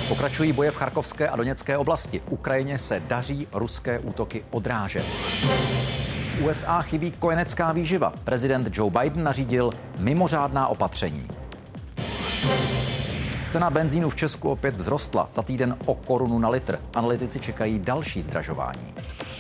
Pokračují boje v Charkovské a Doněcké oblasti. Ukrajině se daří ruské útoky odrážet. V USA chybí kojenecká výživa. Prezident Joe Biden nařídil mimořádná opatření. Cena benzínu v Česku opět vzrostla. Za týden o korunu na litr. Analytici čekají další zdražování.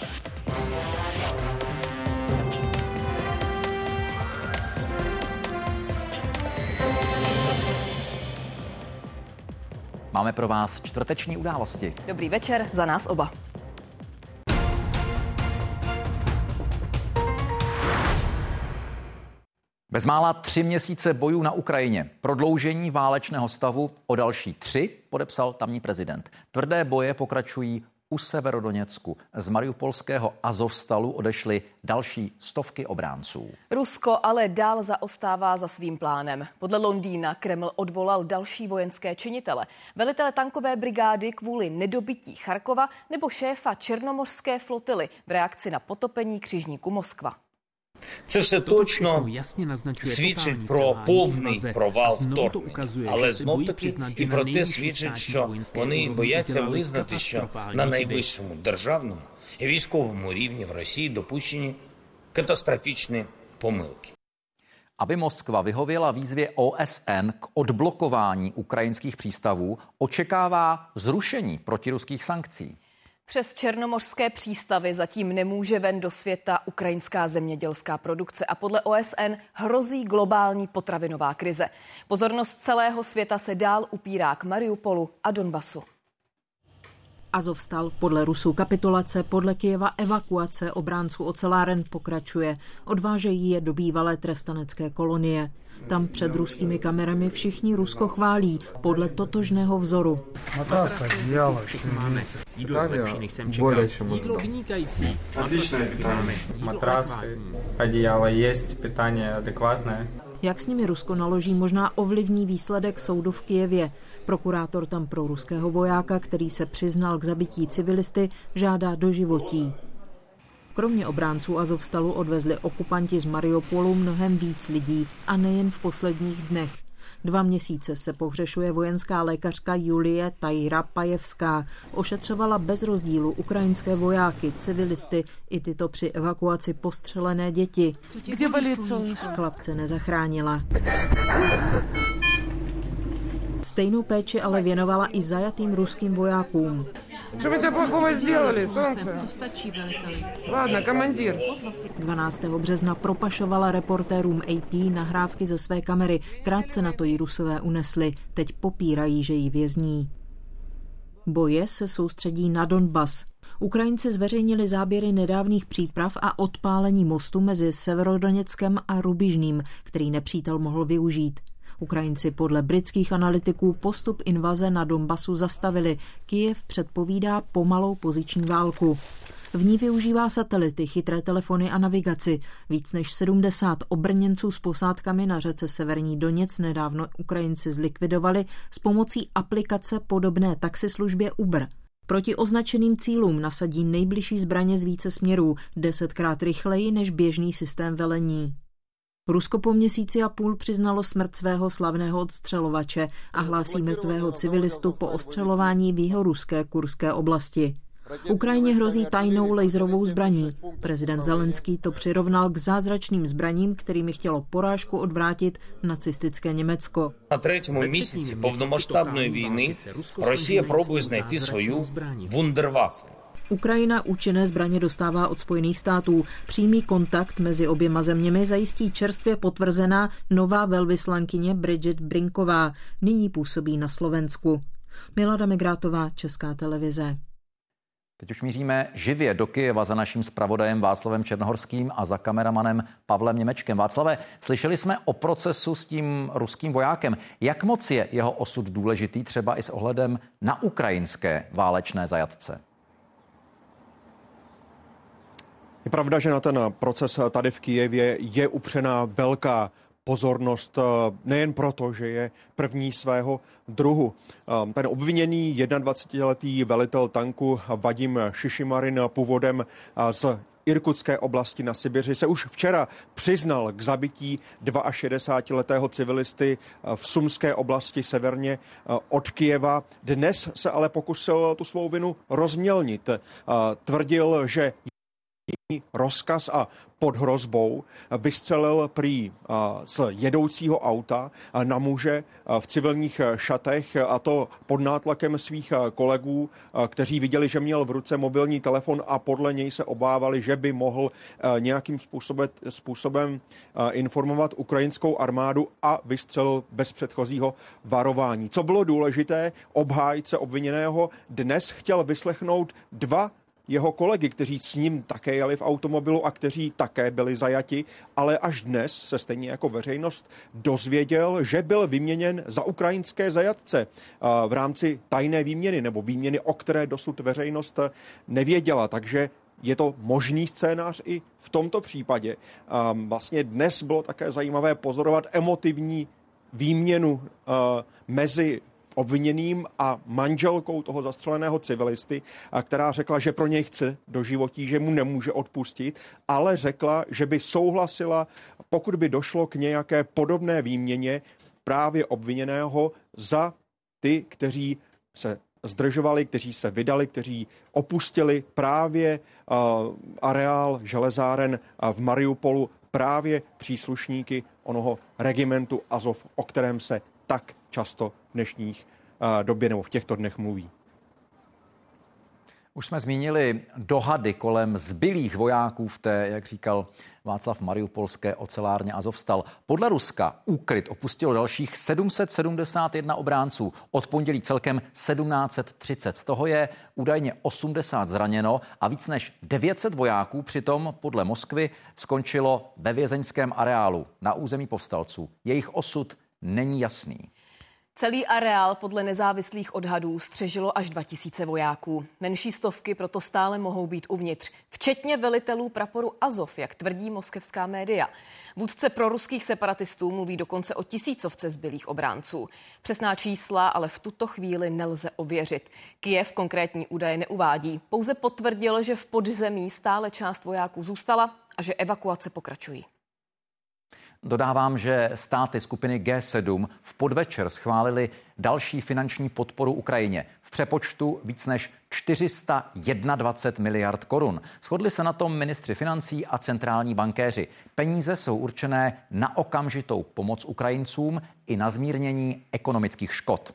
Máme pro vás čtvrteční události. Dobrý večer za nás oba. Bezmála 3 měsíce bojů na Ukrajině, prodloužení válečného stavu o další 3 podepsal tamní prezident. Tvrdé boje pokračují u Severodoněcku. Z mariupolského Azovstalu odešly další stovky obránců. Rusko ale dál zaostává za svým plánem. Podle Londýna Kreml odvolal další vojenské činitele. Velitele tankové brigády kvůli nedobytí Charkova nebo šéfa černomořské flotily v reakci na potopení křižníku Moskva. Це все точно свідчить про повний провал вторгнення. Але знов-таки і про те свідчить, що вони бояться визнати, що на найвищому державному і військовому рівні в Росії допущені катастрофічні помилки. Aby Moskva vyhověla výzvě OSN k odblokování ukrajinských přístavů, očekává zrušení protiruských sankcí. Přes černomořské přístavy zatím nemůže ven do světa ukrajinská zemědělská produkce a podle OSN hrozí globální potravinová krize. Pozornost celého světa se dál upírá k Mariupolu a Donbasu. Azovstal, podle Rusů kapitulace, podle Kyjeva evakuace obránců oceláren pokračuje. Odvážejí je do bývalé trestanecké kolonie. Tam před ruskými kamerami všichni Rusko chválí podle totožného vzoru. Jídlo vynikající. Odličné pitání. Matrasy, одеяло есть, питание adekvátné. Jak s nimi Rusko naloží, možná ovlivní výsledek soudu v Kyjevě. Prokurátor tam pro ruského vojáka, který se přiznal k zabití civilisty, žádá doživotí. Kromě obránců Azovstalu odvezli okupanti z Mariupolu mnohem víc lidí a nejen v posledních dnech. 2 měsíce se pohřešuje vojenská lékařka Julie Tajrapajevská. Ošetřovala bez rozdílu ukrajinské vojáky, civilisty i tyto při evakuaci postřelené děti. Chlapce nezachránila. Stejnou péči ale věnovala i zajatým ruským vojákům. Co mi to plachové сделали, солнце? Ладно, командир. 12. března propašovala reportérům AP nahrávky ze své kamery. Krátce na to ji Rusové unesli. Teď popírají, že ji vězní. Boje se soustředí na Donbas. Ukrajinci zveřejnili záběry nedávných příprav a odpálení mostu mezi Severodoněckem a Rubižným, který nepřítel mohl využít. Ukrajinci podle britských analytiků postup invaze na Donbasu zastavili. Kyjev předpovídá pomalou poziční válku. V ní využívá satelity, chytré telefony a navigaci. Víc než 70 obrněnců s posádkami na řece Severní Doněc nedávno Ukrajinci zlikvidovali s pomocí aplikace podobné taxislužbě Uber. Proti označeným cílům nasadí nejbližší zbraně z více směrů, 10krát rychleji než běžný systém velení. Rusko po měsíci a půl přiznalo smrt svého slavného odstřelovače a hlásí mrtvého civilistu po ostřelování v jihoruské Kurské oblasti. Ukrajině hrozí tajnou laserovou zbraní. Prezident Zelenský to přirovnal k zázračným zbraním, kterými chtělo porážku odvrátit nacistické Německo. Na 3. měsíci повномасштабної війни Росія пробує знайти свою вундерваффе. Ukrajina účinné zbraně dostává od Spojených států. Přímý kontakt mezi oběma zeměmi zajistí čerstvě potvrzená nová velvyslankyně Bridget Brinková. Nyní působí na Slovensku. Milada Migrátová, Česká televize. Teď už míříme živě do Kyjeva za naším zpravodajem Václavem Černohorským a za kameramanem Pavlem Němečkem. Václave, slyšeli jsme o procesu s tím ruským vojákem. Jak moc je jeho osud důležitý třeba i s ohledem na ukrajinské válečné zajatce? Je pravda, že na ten proces tady v Kyjevě je upřená velká pozornost nejen proto, že je první svého druhu. Ten obviněný 21letý velitel tanku Vadim Šišimarin původem z Irkutské oblasti na Sibiři se už včera přiznal k zabití 62letého civilisty v Sumské oblasti severně od Kyjeva. Dnes se ale pokusil tu svou vinu rozmělnit. Tvrdil, že rozkaz a pod hrozbou vystřelil prý z jedoucího auta na muže v civilních šatech, a to pod nátlakem svých kolegů, kteří viděli, že měl v ruce mobilní telefon a podle něj se obávali, že by mohl nějakým způsobem informovat ukrajinskou armádu, a vystřelil bez předchozího varování. Co bylo důležité, obhájce obviněného dnes chtěl vyslechnout dva jeho kolegy, kteří s ním také jeli v automobilu a kteří také byli zajati, ale až dnes se stejně jako veřejnost dozvěděl, že byl vyměněn za ukrajinské zajatce v rámci tajné výměny nebo výměny, o které dosud veřejnost nevěděla. Takže je to možný scénář i v tomto případě. Vlastně dnes bylo také zajímavé pozorovat emotivní výměnu mezi obviněným a manželkou toho zastřeleného civilisty, která řekla, že pro něj chce doživotí, že mu nemůže odpustit, ale řekla, že by souhlasila, pokud by došlo k nějaké podobné výměně právě obviněného za ty, kteří se zdržovali, kteří se vydali, kteří opustili právě areál železáren v Mariupolu, právě příslušníky onoho regimentu Azov, o kterém se tak často v dnešních době nebo v těchto dnech mluví. Už jsme zmínili dohady kolem zbylých vojáků v té, jak říkal Václav, mariupolské ocelárně Azovstal. Podle Ruska úkryt opustilo dalších 771 obránců. Od pondělí celkem 1730. Z toho je údajně 80 zraněno a víc než 900 vojáků přitom podle Moskvy skončilo ve vězeňském areálu na území povstalců. Jejich osud není jasný. Celý areál podle nezávislých odhadů střežilo až 2000 vojáků. Menší stovky proto stále mohou být uvnitř, včetně velitelů praporu Azov, jak tvrdí moskevská média. Vůdce proruských separatistů mluví dokonce o 1000 zbylých obránců. Přesná čísla ale v tuto chvíli nelze ověřit. Kyjev konkrétní údaje neuvádí, pouze potvrdil, že v podzemí stále část vojáků zůstala a že evakuace pokračují. Dodávám, že státy skupiny G7 v podvečer schválili další finanční podporu Ukrajině v přepočtu víc než 421 miliard korun. Shodli se na tom ministři financí a centrální bankéři. Peníze jsou určené na okamžitou pomoc Ukrajincům i na zmírnění ekonomických škod.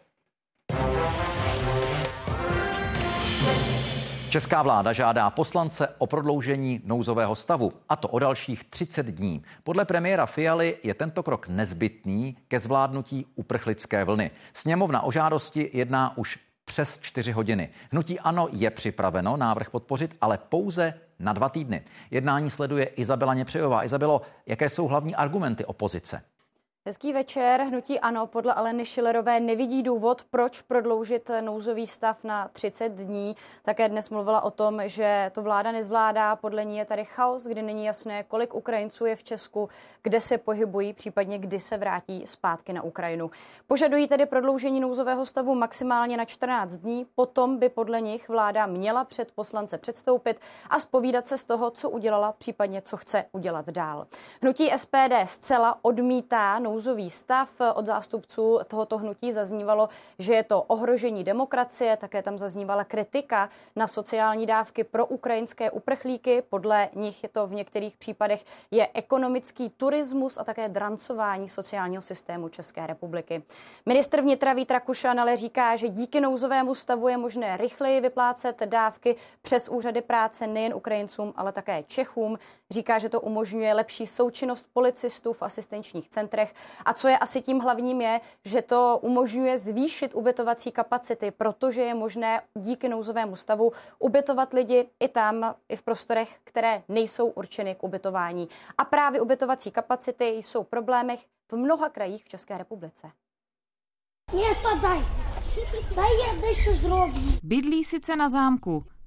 Česká vláda žádá poslance o prodloužení nouzového stavu, a to o dalších 30 dní. Podle premiéra Fialy je tento krok nezbytný ke zvládnutí uprchlické vlny. Sněmovna o žádosti jedná už přes 4 hodiny. Hnutí ANO je připraveno návrh podpořit, ale pouze na 2 týdny. Jednání sleduje Izabela Něpřejová. Izabelo, jaké jsou hlavní argumenty opozice? Hezký večer. Hnutí ANO podle Aleny Schillerové nevidí důvod, proč prodloužit nouzový stav na 30 dní. Také dnes mluvila o tom, že to vláda nezvládá. Podle ní je tady chaos, kdy není jasné, kolik Ukrajinců je v Česku, kde se pohybují, případně kdy se vrátí zpátky na Ukrajinu. Požadují tedy prodloužení nouzového stavu maximálně na 14 dní. Potom by podle nich vláda měla před poslance předstoupit a zpovídat se z toho, co udělala, případně co chce udělat dál. Hnutí SPD zcela odmítá nouzový stav. Od zástupců tohoto hnutí zaznívalo, že je to ohrožení demokracie, také tam zaznívala kritika na sociální dávky pro ukrajinské uprchlíky. Podle nich je to v některých případech je ekonomický turismus a také drancování sociálního systému České republiky. Ministr vnitra Vít Rakušan ale říká, že díky nouzovému stavu je možné rychleji vyplácet dávky přes úřady práce nejen Ukrajincům, ale také Čechům. Říká, že to umožňuje lepší součinnost policistů v asistenčních centrech. A co je asi tím hlavním je, že to umožňuje zvýšit ubytovací kapacity, protože je možné díky nouzovému stavu ubytovat lidi i tam, i v prostorech, které nejsou určeny k ubytování. A právě ubytovací kapacity jsou v problémech v mnoha krajích v České republice. Bydlí sice na zámku,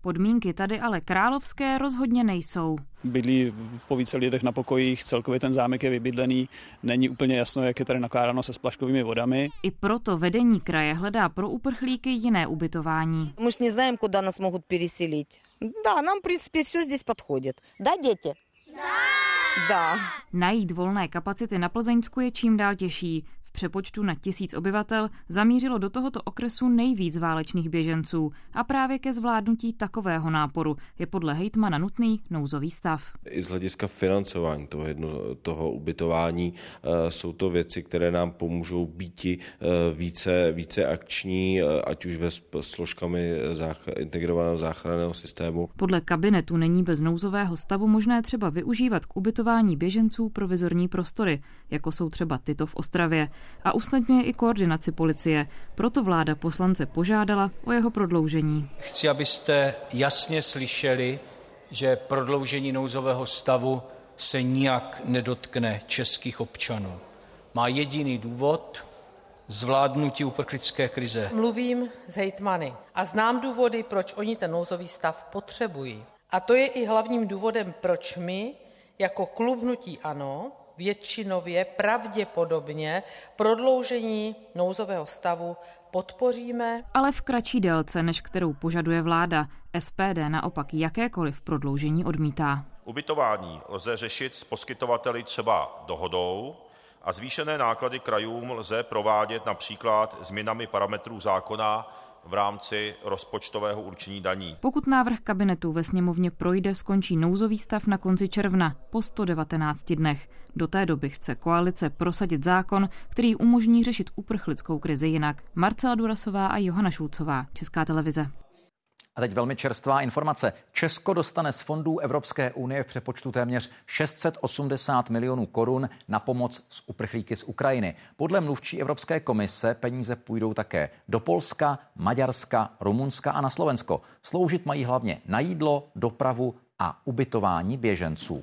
Podmínky tady ale královské rozhodně nejsou. Bydlí po více lidech na pokojích, celkově ten zámek je vybydlený, není úplně jasno, jak je tady nakládáno se splaškovými vodami. I proto vedení kraje hledá pro uprchlíky jiné ubytování. My už neznáme, kudy nás mohou přeселit. Da, nám v принципе все здесь подходит. Да, děti? Da. Najít volné kapacity na Plzeňsku je čím dál těžší. V přepočtu na 1000 obyvatel zamířilo do tohoto okresu nejvíc válečných běženců a právě ke zvládnutí takového náporu je podle hejtmana nutný nouzový stav. I z hlediska financování toho ubytování jsou to věci, které nám pomůžou býti více akční, ať už ve složkami integrovaného záchranného systému. Podle kabinetu není bez nouzového stavu možné třeba využívat k ubytování běženců provizorní prostory, jako jsou třeba tyto v Ostravě. A usnadňuje i koordinaci policie. Proto vláda poslance požádala o jeho prodloužení. Chci, abyste jasně slyšeli, že prodloužení nouzového stavu se nijak nedotkne českých občanů. Má jediný důvod: zvládnutí uprchlické krize. Mluvím s hejtmany a znám důvody, proč oni ten nouzový stav potřebují. A to je i hlavním důvodem, proč my jako klub hnutí ANO většinově pravděpodobně prodloužení nouzového stavu podpoříme. Ale v kratší délce, než kterou požaduje vláda. SPD naopak jakékoliv prodloužení odmítá. Ubytování lze řešit s poskytovateli třeba dohodou a zvýšené náklady krajům lze provádět například změnami parametrů zákona v rámci rozpočtového určení daní. Pokud návrh kabinetu ve sněmovně projde, skončí nouzový stav na konci června po 119 dnech. Do té doby chce koalice prosadit zákon, který umožní řešit uprchlickou krizi jinak. Marcela Durasová a Johana Šulcová, Česká televize. A teď velmi čerstvá informace. Česko dostane z fondů Evropské unie v přepočtu téměř 680 milionů korun na pomoc s uprchlíky z Ukrajiny. Podle mluvčí Evropské komise peníze půjdou také do Polska, Maďarska, Rumunska a na Slovensko. Sloužit mají hlavně na jídlo, dopravu a ubytování běženců.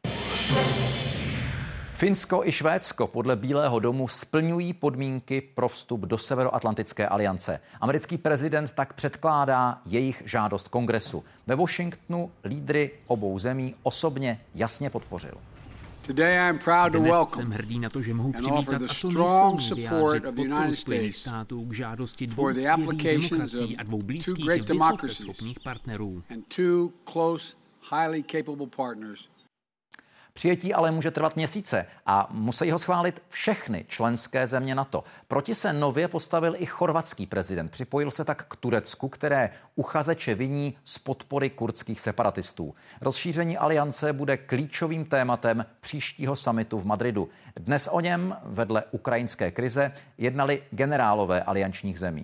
Finsko i Švédsko podle Bílého domu splňují podmínky pro vstup do Severoatlantické aliance. Americký prezident tak předkládá jejich žádost Kongresu. Ve Washingtonu lídry obou zemí osobně jasně podpořil. Dnes jsem hrdý na to, že mohu přivítat a co nejsilněji vyjádřit podporu Spojených států k žádosti dvou skvělých demokracií a dvou blízkých a vysoce schopných partnerů. Přijetí ale může trvat měsíce a musí ho schválit všechny členské země NATO. Proti se nově postavil i chorvatský prezident. Připojil se tak k Turecku, které uchazeče viní z podpory kurdských separatistů. Rozšíření aliance bude klíčovým tématem příštího summitu v Madridu. Dnes o něm vedle ukrajinské krize jednali generálové aliančních zemí.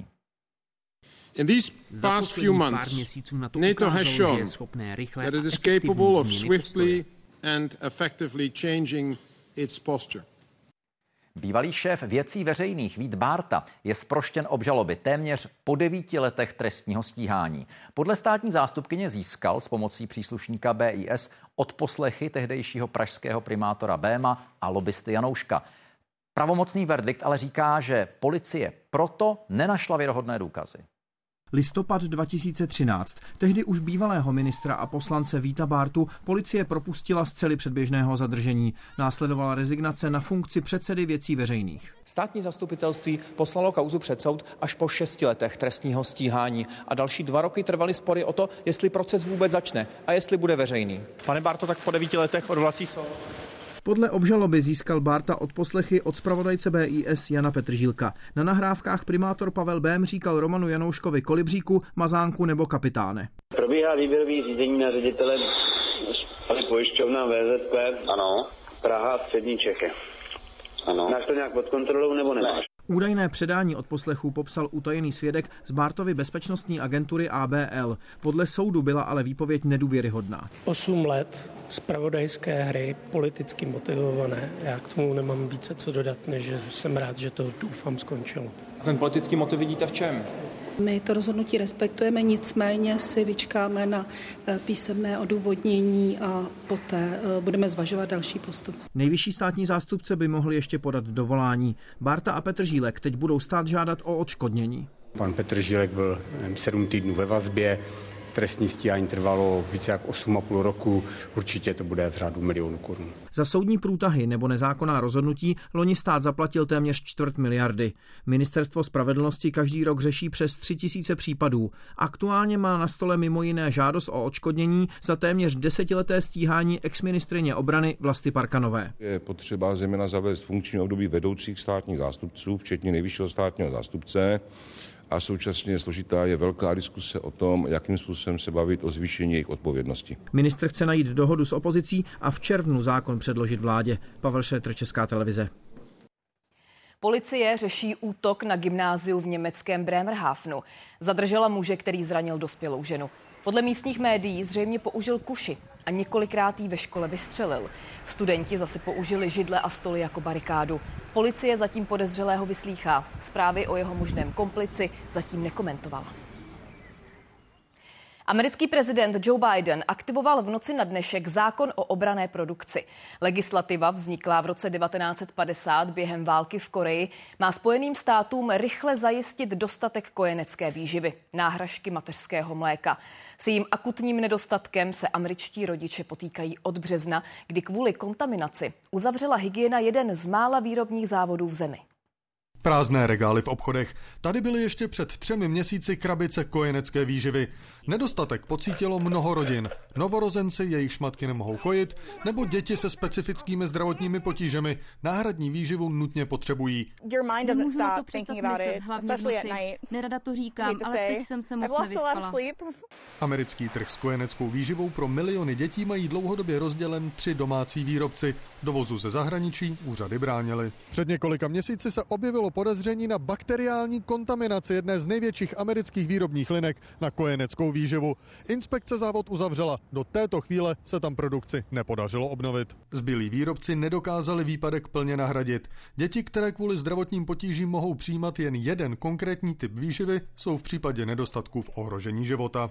In these past few months, NATO has shown that it is capable of swiftly and effectively changing its posture. Bývalý šéf věcí veřejných Vít Bárta je zproštěn obžaloby téměř po 9 letech trestního stíhání. Podle státní zástupkyně získal s pomocí příslušníka BIS odposlechy tehdejšího pražského primátora Béma a lobbysty Janouška. Pravomocný verdikt ale říká, že policie proto nenašla věrohodné důkazy. Listopad 2013. Tehdy už bývalého ministra a poslance Víta Bártu policie propustila z cely předběžného zadržení. Následovala rezignace na funkci předsedy věcí veřejných. Státní zastupitelství poslalo kauzu před soud až po 6 letech trestního stíhání a další 2 roky trvaly spory o to, jestli proces vůbec začne a jestli bude veřejný. Pane Bárto, tak po 9 letech odvolací soud. Podle obžaloby získal Bárta odposlechy od zpravodajce BIS Jana Petržílka. Na nahrávkách primátor Pavel Bém říkal Romanu Janouškovi kolibříku, mazánku nebo kapitáne. Probíhá výběrový řízení na ředitele pojišťovna VZP. Ano. Praha, střední Čechy. Ano. Máš to nějak pod kontrolou nebo nemáš? Údajné předání odposlechů popsal utajený svědek z Bártovy bezpečnostní agentury ABL. Podle soudu byla ale výpověď nedůvěryhodná. 8 let zpravodajské hry, politicky motivované. Já k tomu nemám více co dodat, než že jsem rád, že to doufám skončilo. Ten politický motiv vidíte v čem? My to rozhodnutí respektujeme, nicméně si vyčkáme na písemné odůvodnění a poté budeme zvažovat další postup. Nejvyšší státní zástupce by mohl ještě podat dovolání. Bárta a Petržílek teď budou stát žádat o odškodnění. Pan Petržílek byl 7 týdnů ve vazbě, trestní stíhání trvalo více jak 8,5 roku, určitě to bude v řádu milionů korun. Za soudní průtahy nebo nezákonná rozhodnutí loni stát zaplatil téměř 250 miliony. Ministerstvo spravedlnosti každý rok řeší přes 3000 případů. Aktuálně má na stole mimo jiné žádost o odškodnění za téměř 10leté stíhání exministryně obrany Vlasty Parkanové. Je potřeba zejména zavést funkční období vedoucích státních zástupců, včetně nejvyššího státního zástupce. A současně složitá je velká diskuse o tom, jakým způsobem se bavit o zvýšení jejich odpovědnosti. Ministr chce najít dohodu s opozicí a v červnu zákon předložit vládě. Pavel Šretr, Česká televize. Policie řeší útok na gymnáziu v německém Bremerhavenu. Zadržela muže, který zranil dospělou ženu. Podle místních médií zřejmě použil kuši a několikrát jí ve škole vystřelil. Studenti zase použili židle a stoly jako barikádu. Policie zatím podezřelého vyslýchá. Zprávy o jeho možném komplici zatím nekomentovala. Americký prezident Joe Biden aktivoval v noci na dnešek zákon o obranné produkci. Legislativa vzniklá v roce 1950 během války v Koreji, má Spojeným státům rychle zajistit dostatek kojenecké výživy, náhražky mateřského mléka. S jejím akutním nedostatkem se američtí rodiče potýkají od března, kdy kvůli kontaminaci uzavřela hygiena jeden z mála výrobních závodů v zemi. Prázdné regály v obchodech. Tady byly ještě před 3 měsíci krabice kojenecké výživy. Nedostatek pocítilo mnoho rodin. Novorozenci, jejichž matky nemohou kojit, nebo děti se specifickými zdravotními potížemi náhradní výživu nutně potřebují. Nemůžu na to přestat myslet, hlavně v noci. Nerada to říkám, ale teď jsem se moc nevyspala. Americký trh s kojeneckou výživou pro miliony dětí mají dlouhodobě rozdělen 3 domácí výrobci. Dovozu ze zahraničí úřady bránily. Před několika měsíci se objevilo podezření na bakteriální kontaminaci jedné z největších amerických výrobních linek na kojeneckou výživu. Inspekce závod uzavřela. Do této chvíle se tam produkci nepodařilo obnovit. Zbylí výrobci nedokázali výpadek plně nahradit. Děti, které kvůli zdravotním potížím mohou přijímat jen jeden konkrétní typ výživy, jsou v případě nedostatku v ohrožení života.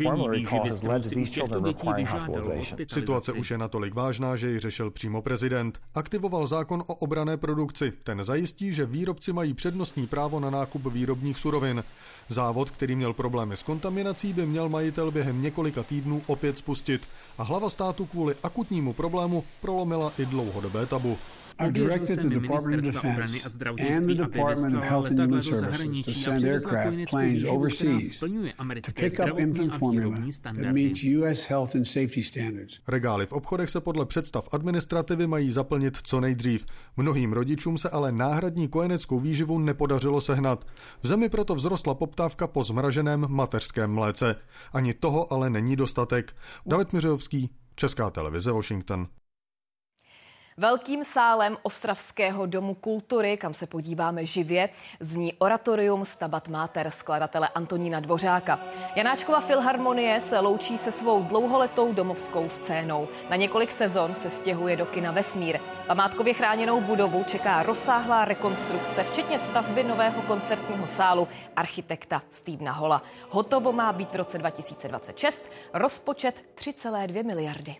Situace už je natolik vážná, že ji řešil přímo prezident. Aktivoval zákon o obranné produkci. Ten zajistí, že výrobci mají přednostní právo na nákup výrobních surovin. Závod, který měl problémy s kontaminací, by měl majitel během několika týdnů opět spustit. A hlava státu kvůli akutnímu problému prolomila i dlouhodobé tabu. I've directed the Department of Defense and the Department of Health and Human Services to send aircraft planes overseas to pick up infant formula that meets U.S. health and safety standards. Regály v obchodech se podle představ administrativy mají zaplnit co nejdřív. Mnohým rodičům se ale náhradní kojeneckou výživu nepodařilo sehnat. V zemi proto vzrostla poptávka po zmraženém mateřském mléce. Ani toho ale není dostatek. David Miřovský, Česká televize, Washington. Velkým sálem Ostravského domu kultury, kam se podíváme živě, zní oratorium Stabat Mater skladatele Antonína Dvořáka. Janáčkova filharmonie se loučí se svou dlouholetou domovskou scénou. Na několik sezon se stěhuje do kina Vesmír. Památkově chráněnou budovu čeká rozsáhlá rekonstrukce, včetně stavby nového koncertního sálu architekta Stevena Holla. Hotovo má být v roce 2026, rozpočet 3,2 miliardy.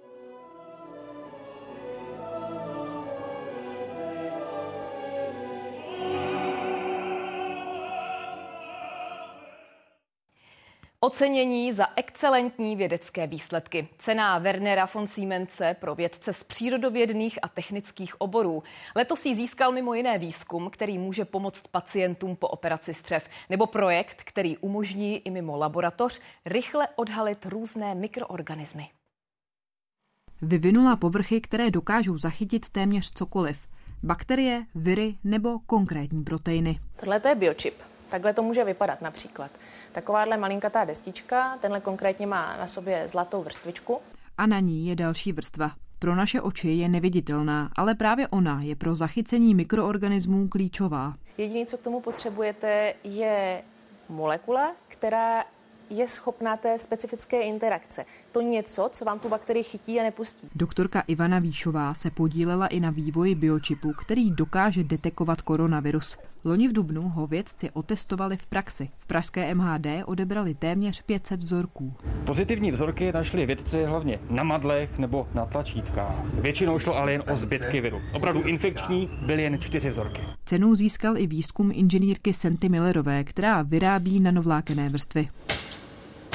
Ocenění za excelentní vědecké výsledky. Cena Wernera von Siemense pro vědce z přírodovědných a technických oborů. Letos ji získal mimo jiné výzkum, který může pomoct pacientům po operaci střev, nebo projekt, který umožní i mimo laboratoř rychle odhalit různé mikroorganismy. Vyvinula povrchy, které dokážou zachytit téměř cokoliv. Bakterie, viry nebo konkrétní proteiny. Tohle je biočip. Takhle to může vypadat například. Takováhle malinkatá destička, tenhle konkrétně má na sobě zlatou vrstvičku. A na ní je další vrstva. Pro naše oči je neviditelná, ale právě ona je pro zachycení mikroorganismů klíčová. Jediné, co k tomu potřebujete, je molekula, která je schopná té specifické interakce. To něco, co vám tu bakterii chytí a nepustí. Doktorka Ivana Výšová se podílela i na vývoji biočipu, který dokáže detekovat koronavirus. Loni v dubnu ho vědci otestovali v praxi. V pražské MHD odebrali téměř 500 vzorků. Pozitivní vzorky našli vědci hlavně na madlech nebo na tlačítkách. Většinou šlo ale jen o zbytky viru. Opravdu infekční byly jen 4 vzorky. Cenu získal i výzkum inženýrky Senty Millerové, která vyrábí nanovlákenné vrstvy.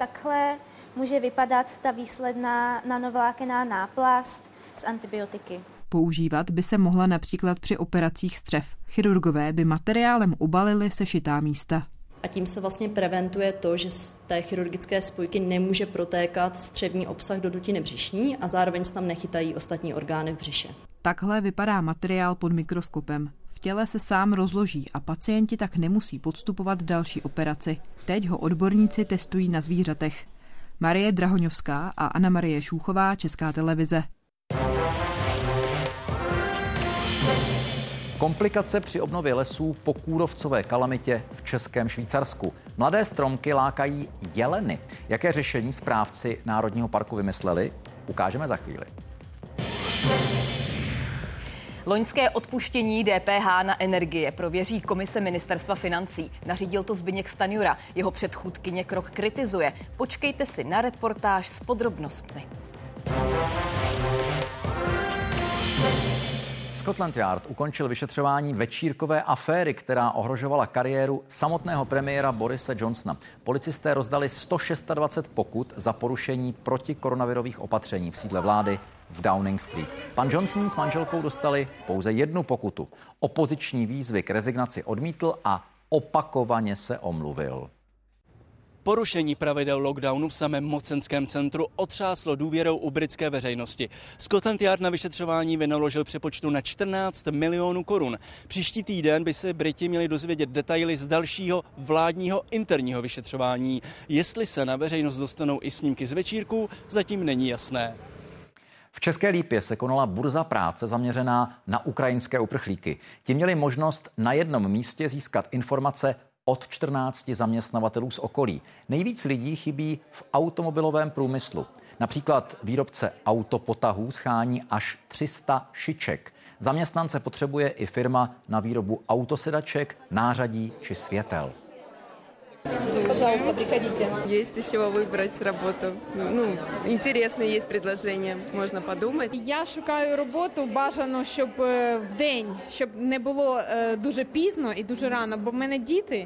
takhle může vypadat ta výsledná nanovlákená náplast z antibiotiky. Používat by se mohla například při operacích střev. Chirurgové by materiálem obalili sešitá místa. A tím se vlastně preventuje to, že z té chirurgické spojky nemůže protékat střevní obsah do dutiny břišní a zároveň se tam nechytají ostatní orgány v břiše. Takhle vypadá materiál pod mikroskopem. V těle se sám rozloží a pacienti tak nemusí podstupovat další operaci. Teď ho odborníci testují na zvířatech. Marie Drahoňovská a Anna Marie Šúchová, Česká televize. Komplikace při obnově lesů po kůrovcové kalamitě v Českém Švýcarsku. Mladé stromky lákají jeleny. Jaké řešení správci Národního parku vymysleli, ukážeme za chvíli. Loňské odpuštění DPH na energie prověří komise Ministerstva financí. Nařídil to Zbyněk Stanjura. Jeho předchůdkyně krok kritizuje. Počkejte si na reportáž s podrobnostmi. Scotland Yard ukončil vyšetřování večírkové aféry, která ohrožovala kariéru samotného premiéra Borise Johnsona. Policisté rozdali 126 pokut za porušení protikoronavirových opatření v sídle vlády v Downing Street. Pan Johnson s manželkou dostali pouze 1 pokutu. Opoziční výzvy k rezignaci odmítl a opakovaně se omluvil. Porušení pravidel lockdownu v samém mocenském centru otřáslo důvěrou u britské veřejnosti. Scotland Yard na vyšetřování vynaložil přepočtu na 14 milionů korun. Příští týden by se Briti měli dozvědět detaily z dalšího vládního interního vyšetřování. Jestli se na veřejnost dostanou i snímky z večírků, zatím není jasné. V České Lípě se konala burza práce zaměřená na ukrajinské uprchlíky. Ti měli možnost na jednom místě získat informace od 14 zaměstnavatelů z okolí. Nejvíc lidí chybí v automobilovém průmyslu. Například výrobce autopotahů schání až 300 šiček. Zaměstnance potřebuje i firma na výrobu autosedaček, nářadí či světel. Пожалуйста, приходите. Есть из чего выбрать работу. Интересные есть предложения, можно подумать. Я шукаю роботу, бажано, щоб в день, щоб не було дуже пізно і дуже рано, бо в мене діти.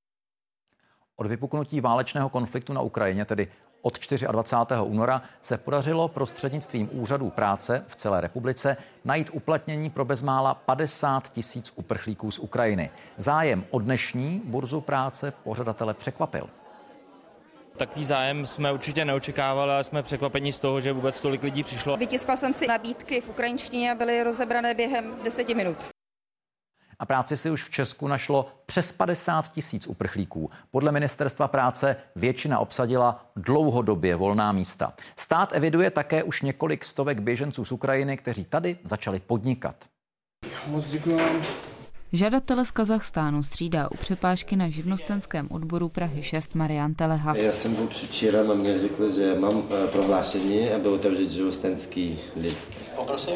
Od vypuknutí válečného konfliktu na Ukrajině, tedy od 24. února, se podařilo prostřednictvím úřadů práce v celé republice najít uplatnění pro bezmála 50 000 uprchlíků z Ukrajiny. Zájem o dnešní burzu práce pořadatele překvapil. Takový zájem jsme určitě neočekávali, ale jsme překvapeni z toho, že vůbec tolik lidí přišlo. Vytiskla jsem si nabídky v ukrajinštině a byly rozebrané během 10 minut. A práci si už v Česku našlo přes 50 000 uprchlíků. Podle Ministerstva práce většina obsadila dlouhodobě volná místa. Stát eviduje také už několik stovek běženců z Ukrajiny, kteří tady začali podnikat. Moc děkuji vám. Žadatele z Kazachstánu střídá u přepážky na živnostenském odboru Prahy 6 Marian Teleha. Já jsem byl předčírem a mě řekli, že mám prohlášení, aby otevřít živnostenský list. Poprosím.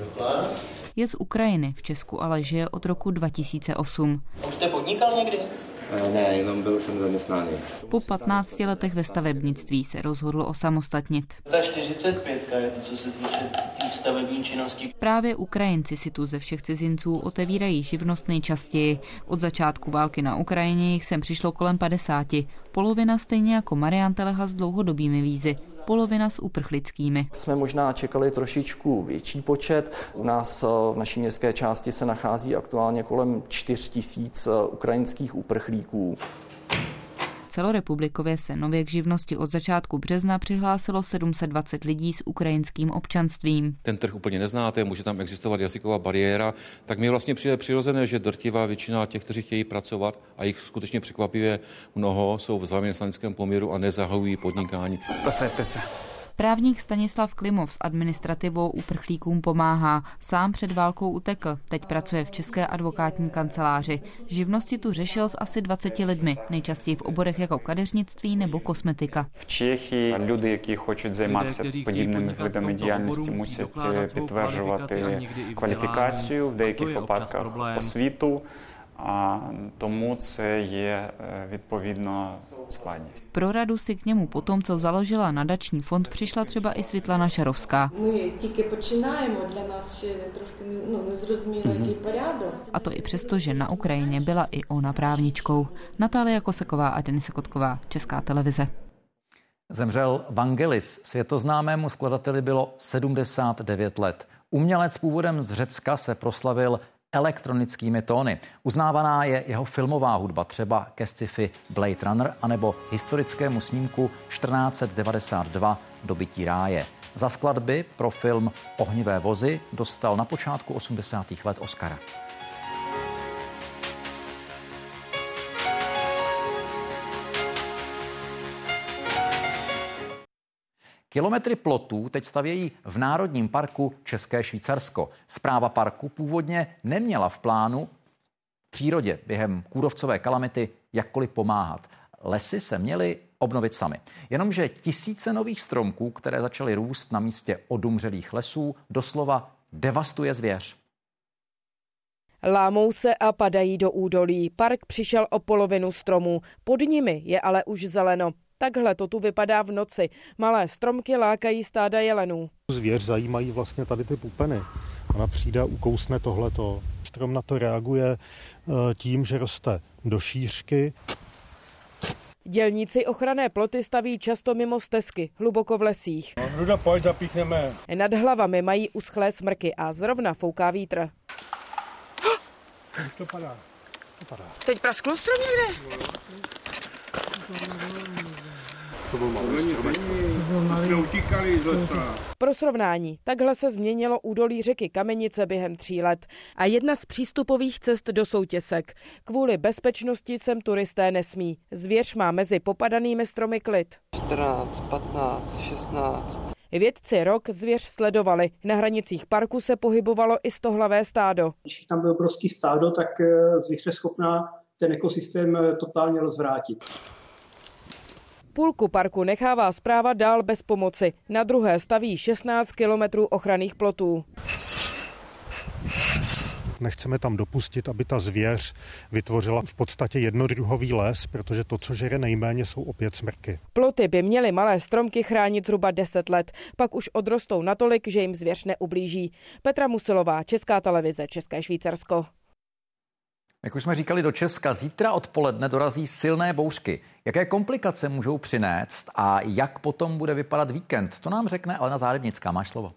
Je z Ukrajiny, v Česku ale žije od roku 2008. Už jste podnikal někdy? Ne, jenom byl jsem zaměstnaný. Po 15 letech ve stavebnictví se rozhodl osamostatnit. Ta 45 je to, co se týče té stavební činnosti. Právě Ukrajinci si tu ze všech cizinců otevírají živnost nejčastěji. Od začátku války na Ukrajině jich sem přišlo kolem 50. Polovina stejně jako Marian Teleha s dlouhodobými vízy. Polovina s uprchlickými. Jsme možná čekali trošičku větší počet. U nás v naší městské části se nachází aktuálně kolem 4 000 ukrajinských uprchlíků. Celorepublikově se nově k živnosti od začátku března přihlásilo 720 lidí s ukrajinským občanstvím. Ten trh úplně neznáte, může tam existovat jazyková bariéra, tak mi vlastně přijde přirozené, že drtivá většina těch, kteří chtějí pracovat, a jich skutečně překvapivě mnoho, jsou v zaměstnaneckém poměru a nezahajují podnikání. Posaďte se. Právník Stanislav Klimov s administrativou uprchlíkům pomáhá. Sám před válkou utekl, teď pracuje v České advokátní kanceláři. Živnosti tu řešil s asi 20 lidmi, nejčastěji v oborech jako kadeřnictví nebo kosmetika. V Čechy люди, які хочуть займатися подібними видами діяльності, мусять підтверджувати кваліфікацію, в деяких випадках освіту. A tomu je відповідно складність. Pro radu si k němu potom, co založila nadační fond, přišla třeba i Světlana Šarovská. My тільки починаємо, для нас ще трошки незрозуміло, який порядок. A to i přesto, že na Ukrajině byla i ona právničkou. Natália Koseková a Denisa Kotková, Česká televize. Zemřel Vangelis. Světoznámému skladateli bylo 79 let. Umělec původem z Řecka se proslavil elektronickými tóny. Uznávaná je jeho filmová hudba, třeba ke sci-fi Blade Runner anebo historickému snímku 1492 Dobytí ráje. Za skladby pro film Ohnivé vozy dostal na počátku 80. let Oscara. Kilometry plotů teď stavějí v Národním parku České Švýcarsko. Správa parku původně neměla v plánu přírodě během kůrovcové kalamity jakkoliv pomáhat. Lesy se měly obnovit sami. Jenomže tisíce nových stromků, které začaly růst na místě odumřelých lesů, doslova devastuje zvěř. Lámou se a padají do údolí. Park přišel o polovinu stromů. Pod nimi je ale už zeleno. Takhle to tu vypadá v noci. Malé stromky lákají stáda jelenů. Zvěř zajímají vlastně tady ty pupeny. Ona přijde a ukousne tohleto. Strom na to reaguje tím, že roste do šířky. Dělníci ochranné ploty staví často mimo stezky, hluboko v lesích. Ruda, pojď, zapíchneme. Nad hlavami mají uschlé smrky a zrovna fouká vítr. To padá. Teď praskl strom někde? To byl malý stromek. Jsme utíkali z lesa. Pro srovnání, takhle se změnilo údolí řeky Kamenice během 3 let. A jedna z přístupových cest do Soutěsek. Kvůli bezpečnosti sem turisté nesmí. Zvěř má mezi popadanými stromy klid. 14, 15, 16. Vědci rok zvěř sledovali. Na hranicích parku se pohybovalo i stohlavé stádo. Když tam bylo obrovský stádo, tak zvěř je schopná ten ekosystém totálně rozvrátit. Půlku parku nechává správa dál bez pomoci. Na druhé staví 16 kilometrů ochranných plotů. Nechceme tam dopustit, aby ta zvěř vytvořila v podstatě jednodruhový les, protože to, co žere nejméně, jsou opět smrky. Ploty by měly malé stromky chránit zhruba 10 let, pak už odrostou natolik, že jim zvěř neublíží. Petra Musilová, Česká televize, České Švýcarsko. Jak už jsme říkali, do Česka zítra odpoledne dorazí silné bouřky. Jaké komplikace můžou přinést a jak potom bude vypadat víkend? To nám řekne Alena Zárebnická. Máš slovo.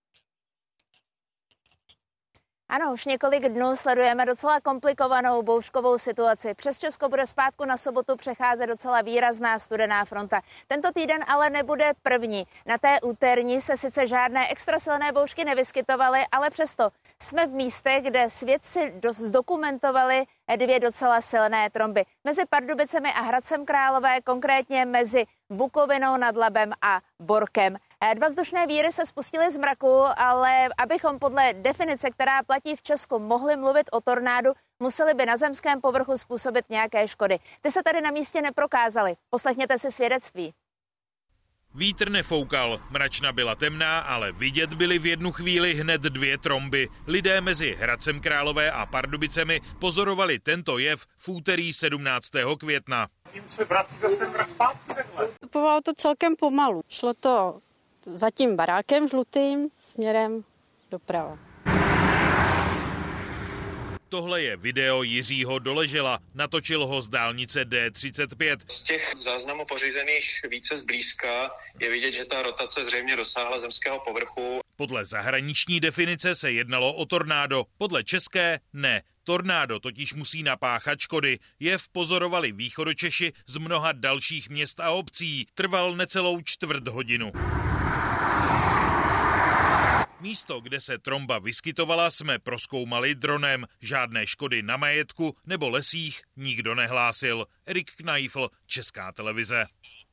Ano, už několik dnů sledujeme docela komplikovanou bouřkovou situaci. Přes Česko bude zpátku na sobotu přecházet docela výrazná studená fronta. Tento týden ale nebude první. Na té úterní se sice žádné extra silné bouřky nevyskytovaly, ale přesto jsme v místech, kde svědci zdokumentovali 2 docela silné tromby. Mezi Pardubicemi a Hradcem Králové, konkrétně mezi Bukovinou nad Labem a Borkem. 2 vzdušné víry se spustily z mraku, ale abychom podle definice, která platí v Česku, mohli mluvit o tornádu, museli by na zemském povrchu způsobit nějaké škody. Ty se tady na místě neprokázaly. Poslechněte si svědectví. Vítr nefoukal, mračna byla temná, ale vidět byly v jednu chvíli hned 2 tromby. Lidé mezi Hradcem Králové a Pardubicemi pozorovali tento jev v úterý 17. května. Tím se vrací zase mrak zpátky. Povolalo to celkem pomalu. Šlo to za tím barákem žlutým směrem doprava. Tohle je video Jiřího Doležela. Natočil ho z dálnice D35. Z těch záznamů pořízených více zblízka je vidět, že ta rotace zřejmě dosáhla zemského povrchu. Podle zahraniční definice se jednalo o tornádo, podle české ne. Tornádo totiž musí napáchat škody. Jev pozorovali Východočeši z mnoha dalších měst a obcí. Trval necelou 1/4 hodiny. Místo, kde se tromba vyskytovala, jsme prozkoumali dronem. Žádné škody na majetku nebo lesích nikdo nehlásil. Erik Kneifl, Česká televize.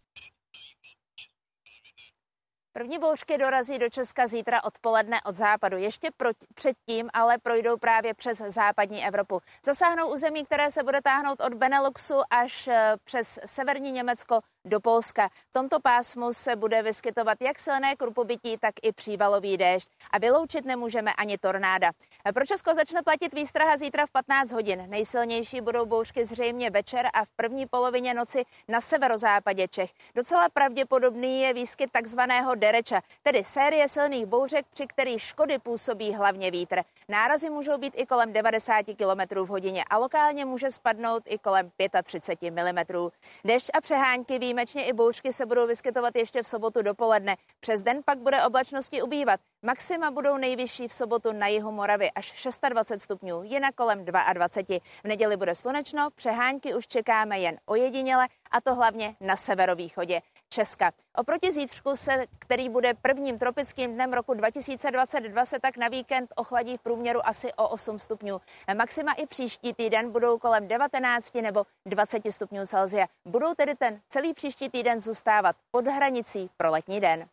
První bouřky dorazí do Česka zítra odpoledne od západu. Ještě předtím ale projdou právě přes západní Evropu. Zasáhnou území, které se bude táhnout od Beneluxu až přes severní Německo do Polska. V tomto pásmu se bude vyskytovat jak silné krupobytí, tak i přívalový déšť. A vyloučit nemůžeme ani tornáda. Pro Česko začne platit výstraha zítra v 15 hodin. Nejsilnější budou bouřky zřejmě večer a v první polovině noci na severozápadě Čech. Docela pravděpodobný je výskyt takzvaného dereča, tedy série silných bouřek, při kterých škody působí hlavně vítr. Nárazy můžou být i kolem 90 km v hodině a lokálně může spadnout i kolem 35 mm. Déšť a přehánky výjimečně i bouřky se budou vyskytovat ještě v sobotu dopoledne. Přes den pak bude oblačnosti ubývat. Maxima budou nejvyšší v sobotu na jihu Moravy až 26 stupňů, jinak kolem 22. V neděli bude slunečno, přehánky už čekáme jen ojediněle, a to hlavně na severovýchodě Česka. Oproti zítřku, který bude prvním tropickým dnem roku 2022, se tak na víkend ochladí v průměru asi o 8 stupňů. Maxima i příští týden budou kolem 19 nebo 20 stupňů Celsia. Budou tedy ten celý příští týden zůstávat pod hranicí pro letní den.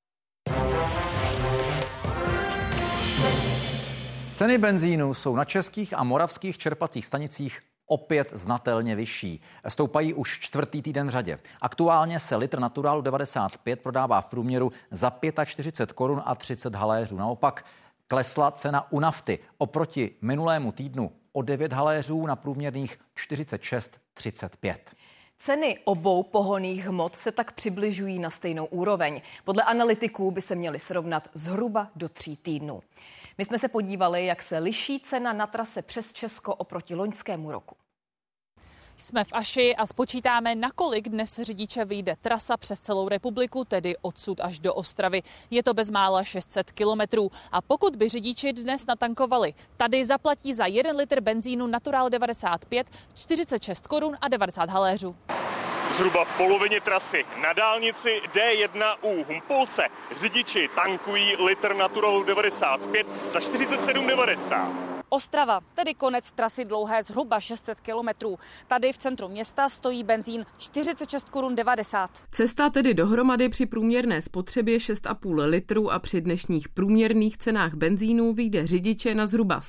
Ceny benzínu jsou na českých a moravských čerpacích stanicích opět znatelně vyšší. Stoupají už čtvrtý týden v řadě. Aktuálně se litr Naturálu 95 prodává v průměru za 45 korun a 30 haléřů. Naopak klesla cena u nafty oproti minulému týdnu o 9 haléřů na průměrných 46,35. Ceny obou pohonných hmot se tak přibližují na stejnou úroveň. Podle analytiků by se měly srovnat zhruba do 3 týdnů. My jsme se podívali, jak se liší cena na trase přes Česko oproti loňskému roku. Jsme v Aši a spočítáme, nakolik dnes řidiče vyjde trasa přes celou republiku, tedy odsud až do Ostravy. Je to bezmála 600 kilometrů. A pokud by řidiči dnes natankovali, tady zaplatí za 1 litr benzínu Natural 95 46 korun a 90 haléřů. Zhruba v polovině trasy na dálnici D1 u Humpolce řidiči tankují litr Naturalu 95 za 47,90. Ostrava, tedy konec trasy dlouhé zhruba 600 kilometrů. Tady v centru města stojí benzín 46 korun 90. Cesta tedy dohromady při průměrné spotřebě 6,5 litru a při dnešních průměrných cenách benzínu vyjde řidiče na zhruba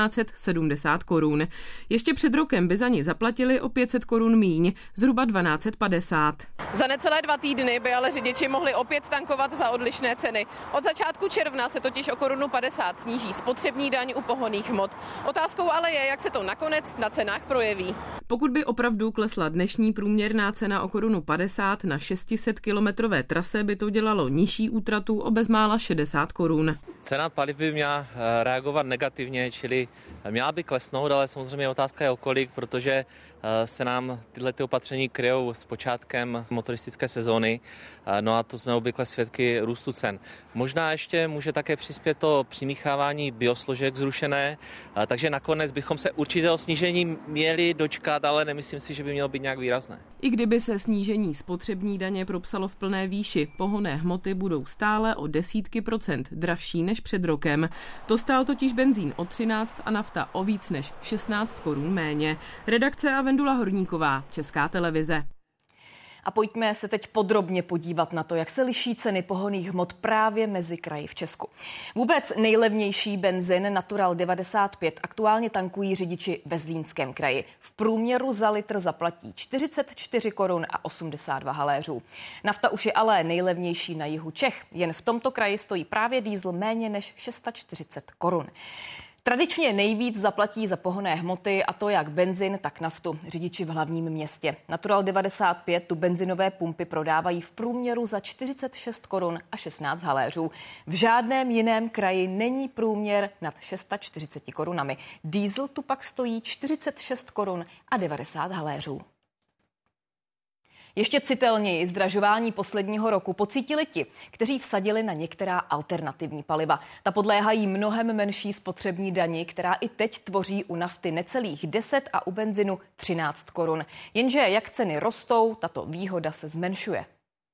1770 korun. Ještě před rokem by za ní zaplatili o 500 korun míň, zhruba 1250. Za necelé 2 týdny by ale řidiči mohli opět tankovat za odlišné ceny. Od začátku června se totiž o 1,50 Kč sníží spotřební daň u pohonných hmot. Otázkou ale je, jak se to nakonec na cenách projeví. Pokud by opravdu klesla dnešní průměrná cena o 1,50 Kč na 600-kilometrové trase, by to dělalo nižší útratu o bezmála 60 korun. Cena paliv by měla reagovat negativně, čili měla by klesnout, ale samozřejmě otázka je o kolik, protože se nám tyhle opatření kryjou s počátkem motoristické sezóny, no a to jsme obvykle svědky růstu cen. Možná ještě může také přispět to přimíchávání biosložek zrušené, takže nakonec bychom se určitého snížení měli dočkat, ale nemyslím si, že by mělo být nějak výrazné. I kdyby se snížení spotřební daně propsalo v plné výši, pohonné hmoty budou stále o desítky procent dražší než před rokem. To stál totiž benzín o 13 a nafta o víc než 16 korun méně. Redakce a Vendula Horníková, Česká televize. A pojďme se teď podrobně podívat na to, jak se liší ceny pohonných hmot právě mezi kraji v Česku. Vůbec nejlevnější benzin Natural 95 aktuálně tankují řidiči ve Zlínském kraji. V průměru za litr zaplatí 44 korun a 82 haléřů. Nafta už je ale nejlevnější na jihu Čech. Jen v tomto kraji stojí právě diesel méně než 640 korun. Tradičně nejvíc zaplatí za pohonné hmoty, a to jak benzin, tak naftu, řidiči v hlavním městě. Natural 95 tu benzinové pumpy prodávají v průměru za 46 korun a 16 haléřů. V žádném jiném kraji není průměr nad 640 korunami. Diesel tu pak stojí 46 korun a 90 haléřů. Ještě citelněji zdražování posledního roku pocítili ti, kteří vsadili na některá alternativní paliva. Ta podléhají mnohem menší spotřební dani, která i teď tvoří u nafty necelých 10 a u benzinu 13 korun. Jenže jak ceny rostou, tato výhoda se zmenšuje.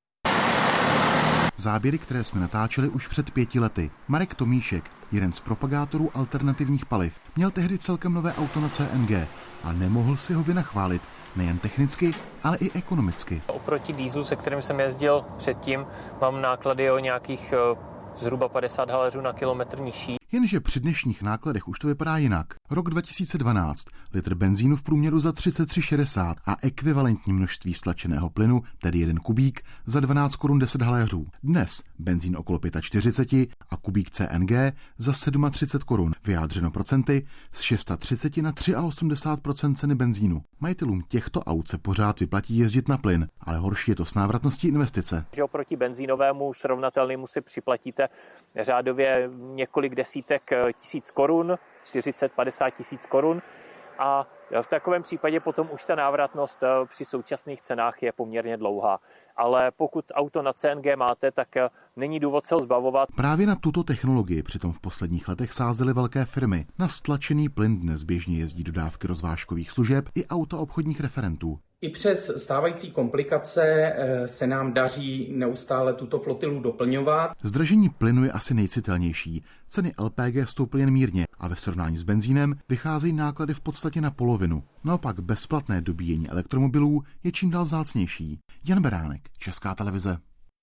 Záběry, které jsme natáčeli už před 5 lety. Marek Tomíšek, jeden z propagátorů alternativních paliv, měl tehdy celkem nové auto na CNG a nemohl si ho vynachválit, nejen technicky, ale i ekonomicky. Oproti dieselu, se kterým jsem jezdil předtím, mám náklady o nějakých zhruba 50 haléřů na kilometr nižší. Jenže při dnešních nákladech už to vypadá jinak. Rok 2012, litr benzínu v průměru za 33,60 a ekvivalentní množství stlačeného plynu, tedy 1 kubík, za 12 korun 10 haléřů. Dnes benzín okolo 45 a kubík CNG za 37 korun, vyjádřeno procenty z 630 na 83% ceny benzínu. Majitelům těchto aut se pořád vyplatí jezdit na plyn, ale horší je to s návratností investice. Že oproti benzínovému srovnatelnému si připlatíte řádově několik desítek tisíc korun, 40-50 tisíc korun. a v takovém případě potom už ta návratnost při současných cenách je poměrně dlouhá. Ale pokud auto na CNG máte, tak není důvod se ho zbavovat. Právě na tuto technologii přitom v posledních letech sázely velké firmy. Na stlačený plyn dnes běžně jezdí dodávky rozvážkových služeb i auta obchodních referentů. I přes stávající komplikace se nám daří neustále tuto flotilu doplňovat. Zdražení plynu je asi nejcitelnější. Ceny LPG stouply jen mírně a ve srovnání s benzínem vycházejí náklady v podstatě na polovinu. Naopak bezplatné dobíjení elektromobilů je čím dál vzácnější. Jan Beránek, Česká televize.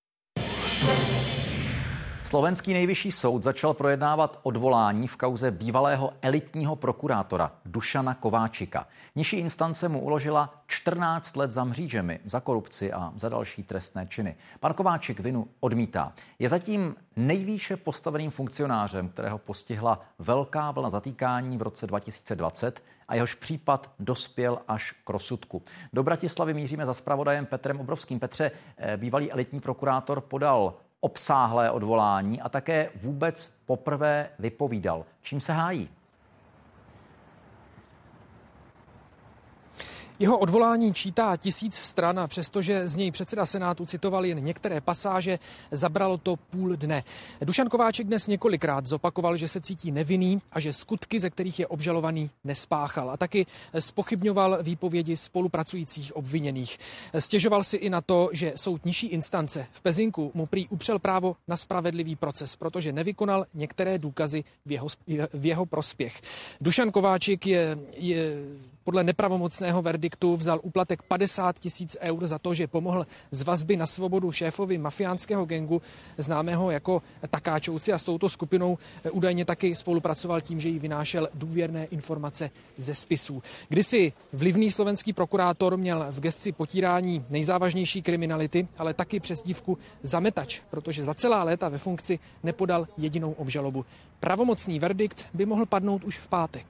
Slovenský nejvyšší soud začal projednávat odvolání v kauze bývalého elitního prokurátora Dušana Kováčika. Nižší instance mu uložila 14 let za mřížemi, za korupci a za další trestné činy. Pan Kováčik vinu odmítá. Je zatím nejvýše postaveným funkcionářem, kterého postihla velká vlna zatýkání v roce 2020 a jehož případ dospěl až k rozsudku. Do Bratislavy míříme za zpravodajem Petrem Obrovským. Petře, bývalý elitní prokurátor podal obsáhlé odvolání a také vůbec poprvé vypovídal. Čím se hájí? Jeho odvolání čítá 1000 stran a přestože z něj předseda Senátu citoval jen některé pasáže, zabralo to půl dne. Dušan Kováčik dnes několikrát zopakoval, že se cítí nevinný a že skutky, ze kterých je obžalovaný, nespáchal. A taky zpochybňoval výpovědi spolupracujících obviněných. Stěžoval si i na to, že soud nižší instance v Pezinku mu prý upřel právo na spravedlivý proces, protože nevykonal některé důkazy v jeho prospěch. Dušan Kováčik je podle nepravomocného verdiktu vzal úplatek 50 000 eur za to, že pomohl z vazby na svobodu šéfovi mafiánského gangu známého jako Takáčovci a s touto skupinou údajně taky spolupracoval tím, že jí vynášel důvěrné informace ze spisů. Kdysi vlivný slovenský prokurátor měl v gesci potírání nejzávažnější kriminality, ale taky přezdívku Zametač, protože za celá léta ve funkci nepodal jedinou obžalobu. Pravomocný verdikt by mohl padnout už v pátek.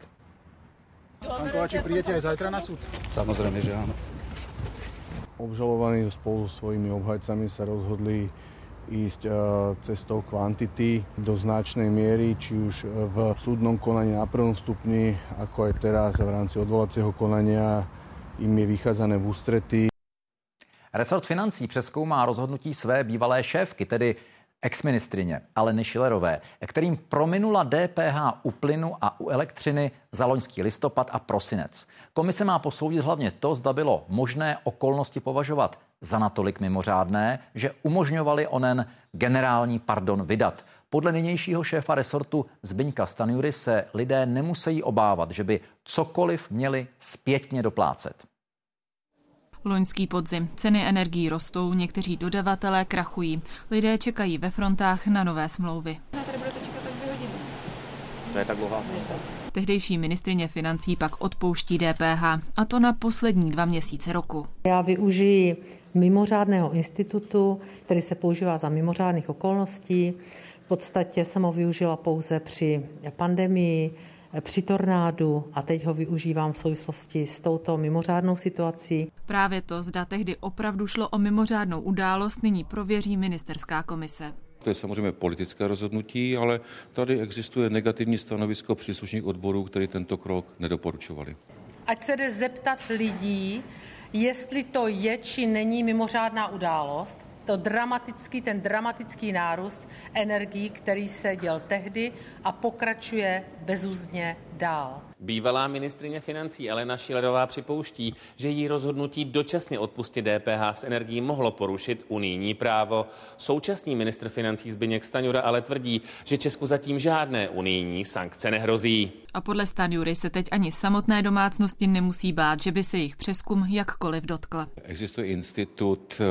Pán Kováčik, prídete aj zajtra na súd? Samozrejme, že áno. Obžalovaní spolu so svojimi obhajcami sa rozhodli ísť cestou kvantity do značnej miery, či už v súdnom konaní na prvom stupni, ako aj teraz v rámci odvolacieho konania im je vychádzané v ústretí. Resort financí přezkoumá rozhodnutí své bývalé šéfky, tedy exministrině Aleny Schillerové, kterým prominula DPH u plynu a u elektřiny za loňský listopad a prosinec. Komise má posoudit hlavně to, zda bylo možné okolnosti považovat za natolik mimořádné, že umožňovali onen generální pardon vydat. Podle nynějšího šéfa resortu Zbyňka Stanjury se lidé nemusí obávat, že by cokoliv měli zpětně doplácet. Loňský podzim. Ceny energií rostou, někteří dodavatelé krachují. Lidé čekají ve frontách na nové smlouvy. Tady budete čekat tak 2 hodiny. To je tak dlouhá fronta. Tehdejší ministryně financí pak odpouští DPH, a to na poslední 2 měsíce roku. Já využiji mimořádného institutu, který se používá za mimořádných okolností. V podstatě jsem ho využila pouze při pandemii, při tornádu a teď ho využívám v souvislosti s touto mimořádnou situací. Právě to, zda tehdy opravdu šlo o mimořádnou událost, nyní prověří ministerská komise. To je samozřejmě politické rozhodnutí, ale tady existuje negativní stanovisko příslušných odborů, který tento krok nedoporučovali. Ať se jde zeptat lidí, jestli to je či není mimořádná událost, ten dramatický nárůst energií, který se děl tehdy a pokračuje bezúzdně dál. Bývalá ministryně financí Alena Schillerová připouští, že jí rozhodnutí dočasně odpustit DPH z energií mohlo porušit unijní právo. Současný ministr financí Zbyněk Stanjura ale tvrdí, že Česku zatím žádné unijní sankce nehrozí. A podle Stanjury se teď ani samotné domácnosti nemusí bát, že by se jich přezkum jakkoliv dotkl. Existuje institut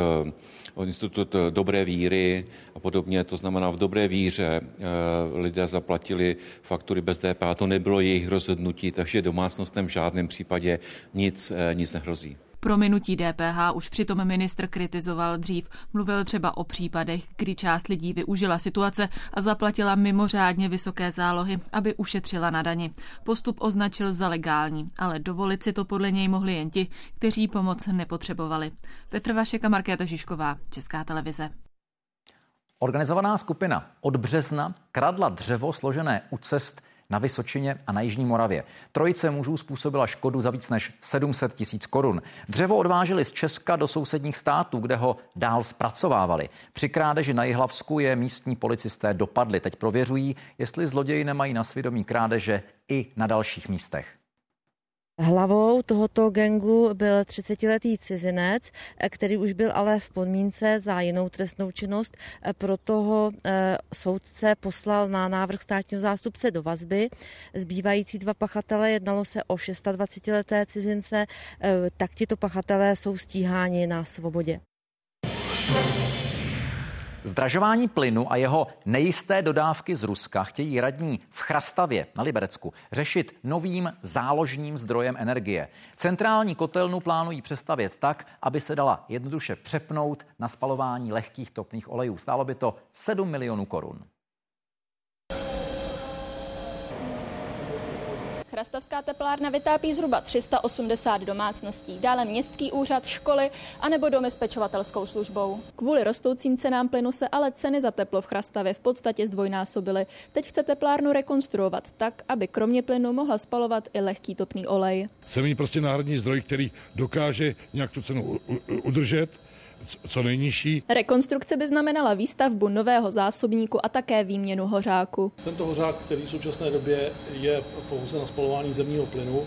dobré víry a podobně, to znamená v dobré víře lidé zaplatili faktury bez DPH, to nebylo jejich rozhodnutí, takže domácnostem v žádném případě nic nehrozí. Prominutí DPH už přitom ministr kritizoval dřív. Mluvil třeba o případech, kdy část lidí využila situace a zaplatila mimořádně vysoké zálohy, aby ušetřila na dani. Postup označil za legální, ale dovolit si to podle něj mohli jen ti, kteří pomoc nepotřebovali. Petr Vašek a Markéta Žižková, Česká televize. Organizovaná skupina od března kradla dřevo složené u cest na Vysočině a na Jižní Moravě. Trojice mužů způsobila škodu za víc než 700 000 korun. Dřevo odváželi z Česka do sousedních států, kde ho dál zpracovávali. Při krádeži na Jihlavsku je místní policisté dopadli. Teď prověřují, jestli zloději nemají na svědomí krádeže i na dalších místech. Hlavou tohoto gangu byl 30letý cizinec, který už byl ale v podmínce za jinou trestnou činnost. Proto ho soudce poslal na návrh státního zástupce do vazby. Zbývající dva pachatele, jednalo se o 26leté cizince, tak tito pachatelé jsou stíháni na svobodě. Zdražování plynu a jeho nejisté dodávky z Ruska chtějí radní v Chrastavě na Liberecku řešit novým záložním zdrojem energie. Centrální kotelnu plánují přestavět tak, aby se dala jednoduše přepnout na spalování lehkých topných olejů. Stálo by to 7 milionů korun. Chrastavská teplárna vytápí zhruba 380 domácností, dále městský úřad, školy anebo domy s pečovatelskou službou. Kvůli rostoucím cenám plynu se ale ceny za teplo v Chrastavě v podstatě zdvojnásobily. Teď chce teplárnu rekonstruovat tak, aby kromě plynu mohla spalovat i lehký topný olej. Chceme mít prostě národní zdroj, který dokáže nějak tu cenu udržet, co nejnižší. Rekonstrukce by znamenala výstavbu nového zásobníku a také výměnu hořáku. Tento hořák, který v současné době je pouze na spalování zemního plynu,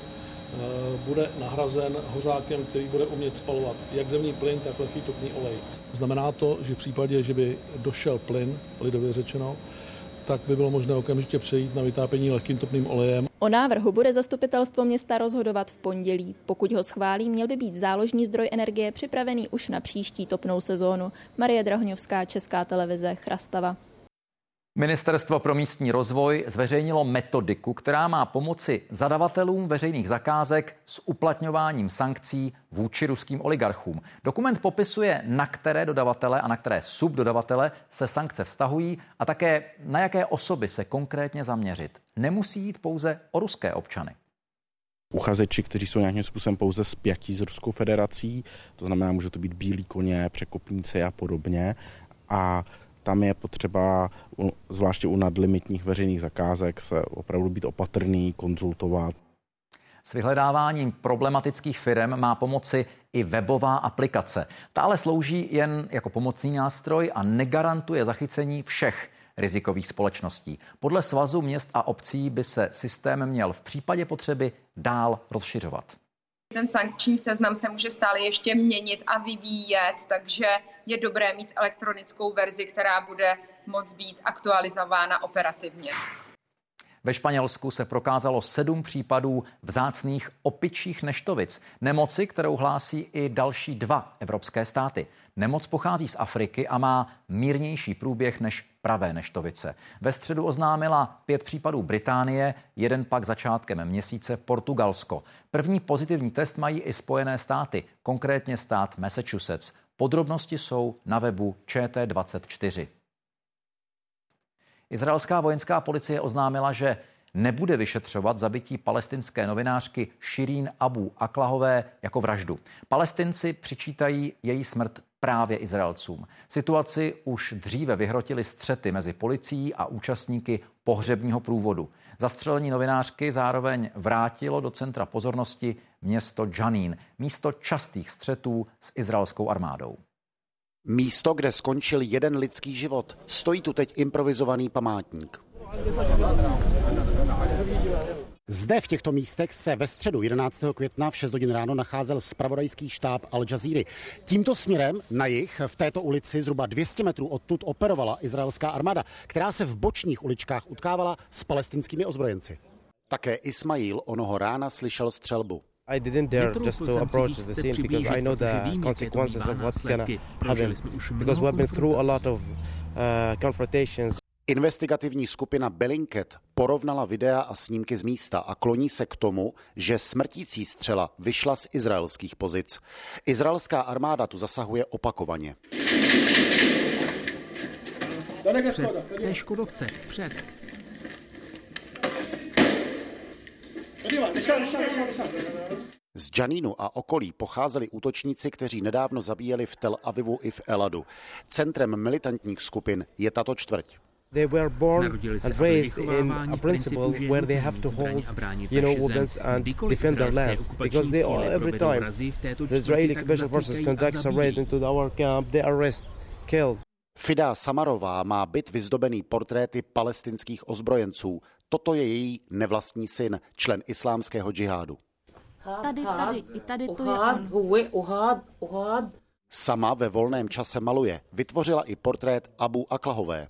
bude nahrazen hořákem, který bude umět spalovat jak zemní plyn, tak lehký topný olej. Znamená to, že v případě, že by došel plyn, lidově řečeno, tak by bylo možné okamžitě přejít na vytápění lehkým topným olejem. O návrhu bude zastupitelstvo města rozhodovat v pondělí. Pokud ho schválí, měl by být záložní zdroj energie připravený už na příští topnou sezónu. Marie Drahoňovská, Česká televize, Chrastava. Ministerstvo pro místní rozvoj zveřejnilo metodiku, která má pomoci zadavatelům veřejných zakázek s uplatňováním sankcí vůči ruským oligarchům. Dokument popisuje, na které dodavatele a na které subdodavatele se sankce vztahují a také na jaké osoby se konkrétně zaměřit. Nemusí jít pouze o ruské občany. Uchazeči, kteří jsou nějakým způsobem pouze spjatí s Ruskou federací, to znamená, může to být bílí koně, překopníci a podobně. A tam je potřeba, zvláště u nadlimitních veřejných zakázek, se opravdu být opatrný, konzultovat. S vyhledáváním problematických firem má pomoci i webová aplikace. Ta ale slouží jen jako pomocný nástroj a negarantuje zachycení všech rizikových společností. Podle Svazu měst a obcí by se systém měl v případě potřeby dál rozšiřovat. Ten sankční seznam se může stále ještě měnit a vyvíjet, takže je dobré mít elektronickou verzi, která bude moct být aktualizována operativně. Ve Španělsku se prokázalo 7 případů vzácných opičích neštovic, nemoci, kterou hlásí i další 2 evropské státy. Nemoc pochází z Afriky a má mírnější průběh než pravé neštovice. Ve středu oznámila 5 případů Británie, jeden pak začátkem měsíce Portugalsko. První pozitivní test mají i Spojené státy, konkrétně stát Massachusetts. Podrobnosti jsou na webu ČT24. Izraelská vojenská policie oznámila, že nebude vyšetřovat zabití palestinské novinářky Širín Abu Aklahové jako vraždu. Palestinci přičítají její smrt právě Izraelcům. Situaci už dříve vyhrotili střety mezi policií a účastníky pohřebního průvodu. Zastřelení novinářky zároveň vrátilo do centra pozornosti město Džanín, místo častých střetů s izraelskou armádou. Místo, kde skončil jeden lidský život. Stojí tu teď improvizovaný památník. Zde v těchto místech se ve středu 11. května v 6 hodin ráno nacházel zpravodajský štáb Al Jazeera. Tímto směrem na jih v této ulici zhruba 200 metrů odtud operovala izraelská armáda, která se v bočních uličkách utkávala s palestinskými ozbrojenci. Také Ismail onoho rána slyšel střelbu. I didn't dare just to approach the scene because I know the consequences of what's gonna happen because we've been through a lot of confrontations. Investigativní skupina Bellingcat porovnala videa a snímky z místa a kloní se k tomu, že smrtící střela vyšla z izraelských pozic. Izraelská armáda tu zasahuje opakovaně. Před, té Škodovce, před. Z Džanínu a okolí pocházeli útočníci, kteří nedávno zabíjeli v Tel Avivu i v Eladu. Centrem militantních skupin je tato čtvrť. They were born Narodili se and a byli raised in vychováváni a v principle principu, že where they je have to nutné mít hold, zbraň a bránit weapons naši zem. and Kdykoliv defend their izraelské lands. okupační Because they síly every provedou time razy v této the čtvrti, Israeli tak occupation forces zatýkají a conducts a raid zabíjejí. into our camp, they arrest, kill. Fida Samarová má byt vyzdobený portréty palestinských ozbrojenců. Toto je její nevlastní syn, člen islámského džihádu. Tady to je on. Sama ve volném čase maluje. Vytvořila i portrét Abu Aklahové.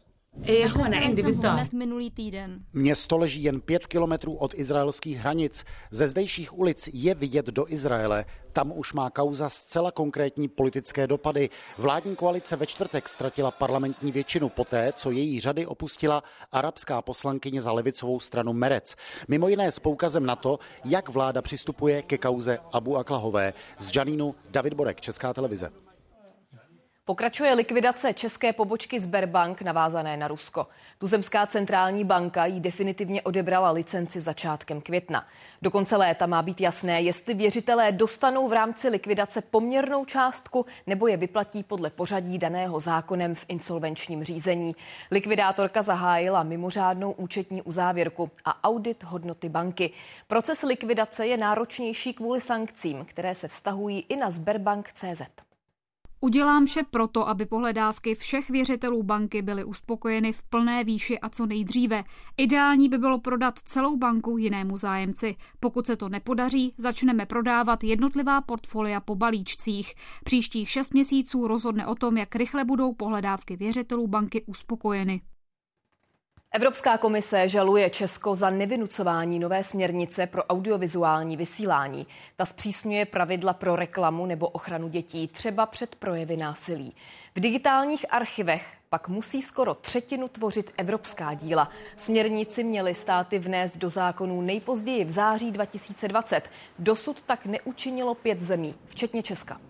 Hned minulý týden. Město leží jen 5 kilometrů od izraelských hranic. Ze zdejších ulic je vidět do Izraele. Tam už má kauza zcela konkrétní politické dopady. Vládní koalice ve čtvrtek ztratila parlamentní většinu poté, co její řady opustila arabská poslankyně za levicovou stranu Merec. Mimo jiné s poukazem na to, jak vláda přistupuje ke kauze Abu Aklahové. Z Džanínu David Borek, Česká televize. Pokračuje likvidace české pobočky Sberbank navázané na Rusko. Tuzemská centrální banka jí definitivně odebrala licenci začátkem května. Do konce léta má být jasné, jestli věřitelé dostanou v rámci likvidace poměrnou částku nebo je vyplatí podle pořadí daného zákonem v insolvenčním řízení. Likvidátorka zahájila mimořádnou účetní uzávěrku a audit hodnoty banky. Proces likvidace je náročnější kvůli sankcím, které se vztahují i na Sberbank.cz. Udělám vše proto, aby pohledávky všech věřitelů banky byly uspokojeny v plné výši a co nejdříve. Ideální by bylo prodat celou banku jinému zájemci. Pokud se to nepodaří, začneme prodávat jednotlivá portfolia po balíčcích. Příštích 6 měsíců rozhodne o tom, jak rychle budou pohledávky věřitelů banky uspokojeny. Evropská komise žaluje Česko za nevynucování nové směrnice pro audiovizuální vysílání. Ta zpřísňuje pravidla pro reklamu nebo ochranu dětí, třeba před projevy násilí. V digitálních archivech pak musí skoro třetinu tvořit evropská díla. Směrnici měly státy vnést do zákonů nejpozději v září 2020. Dosud tak neučinilo 5 zemí, včetně Česka.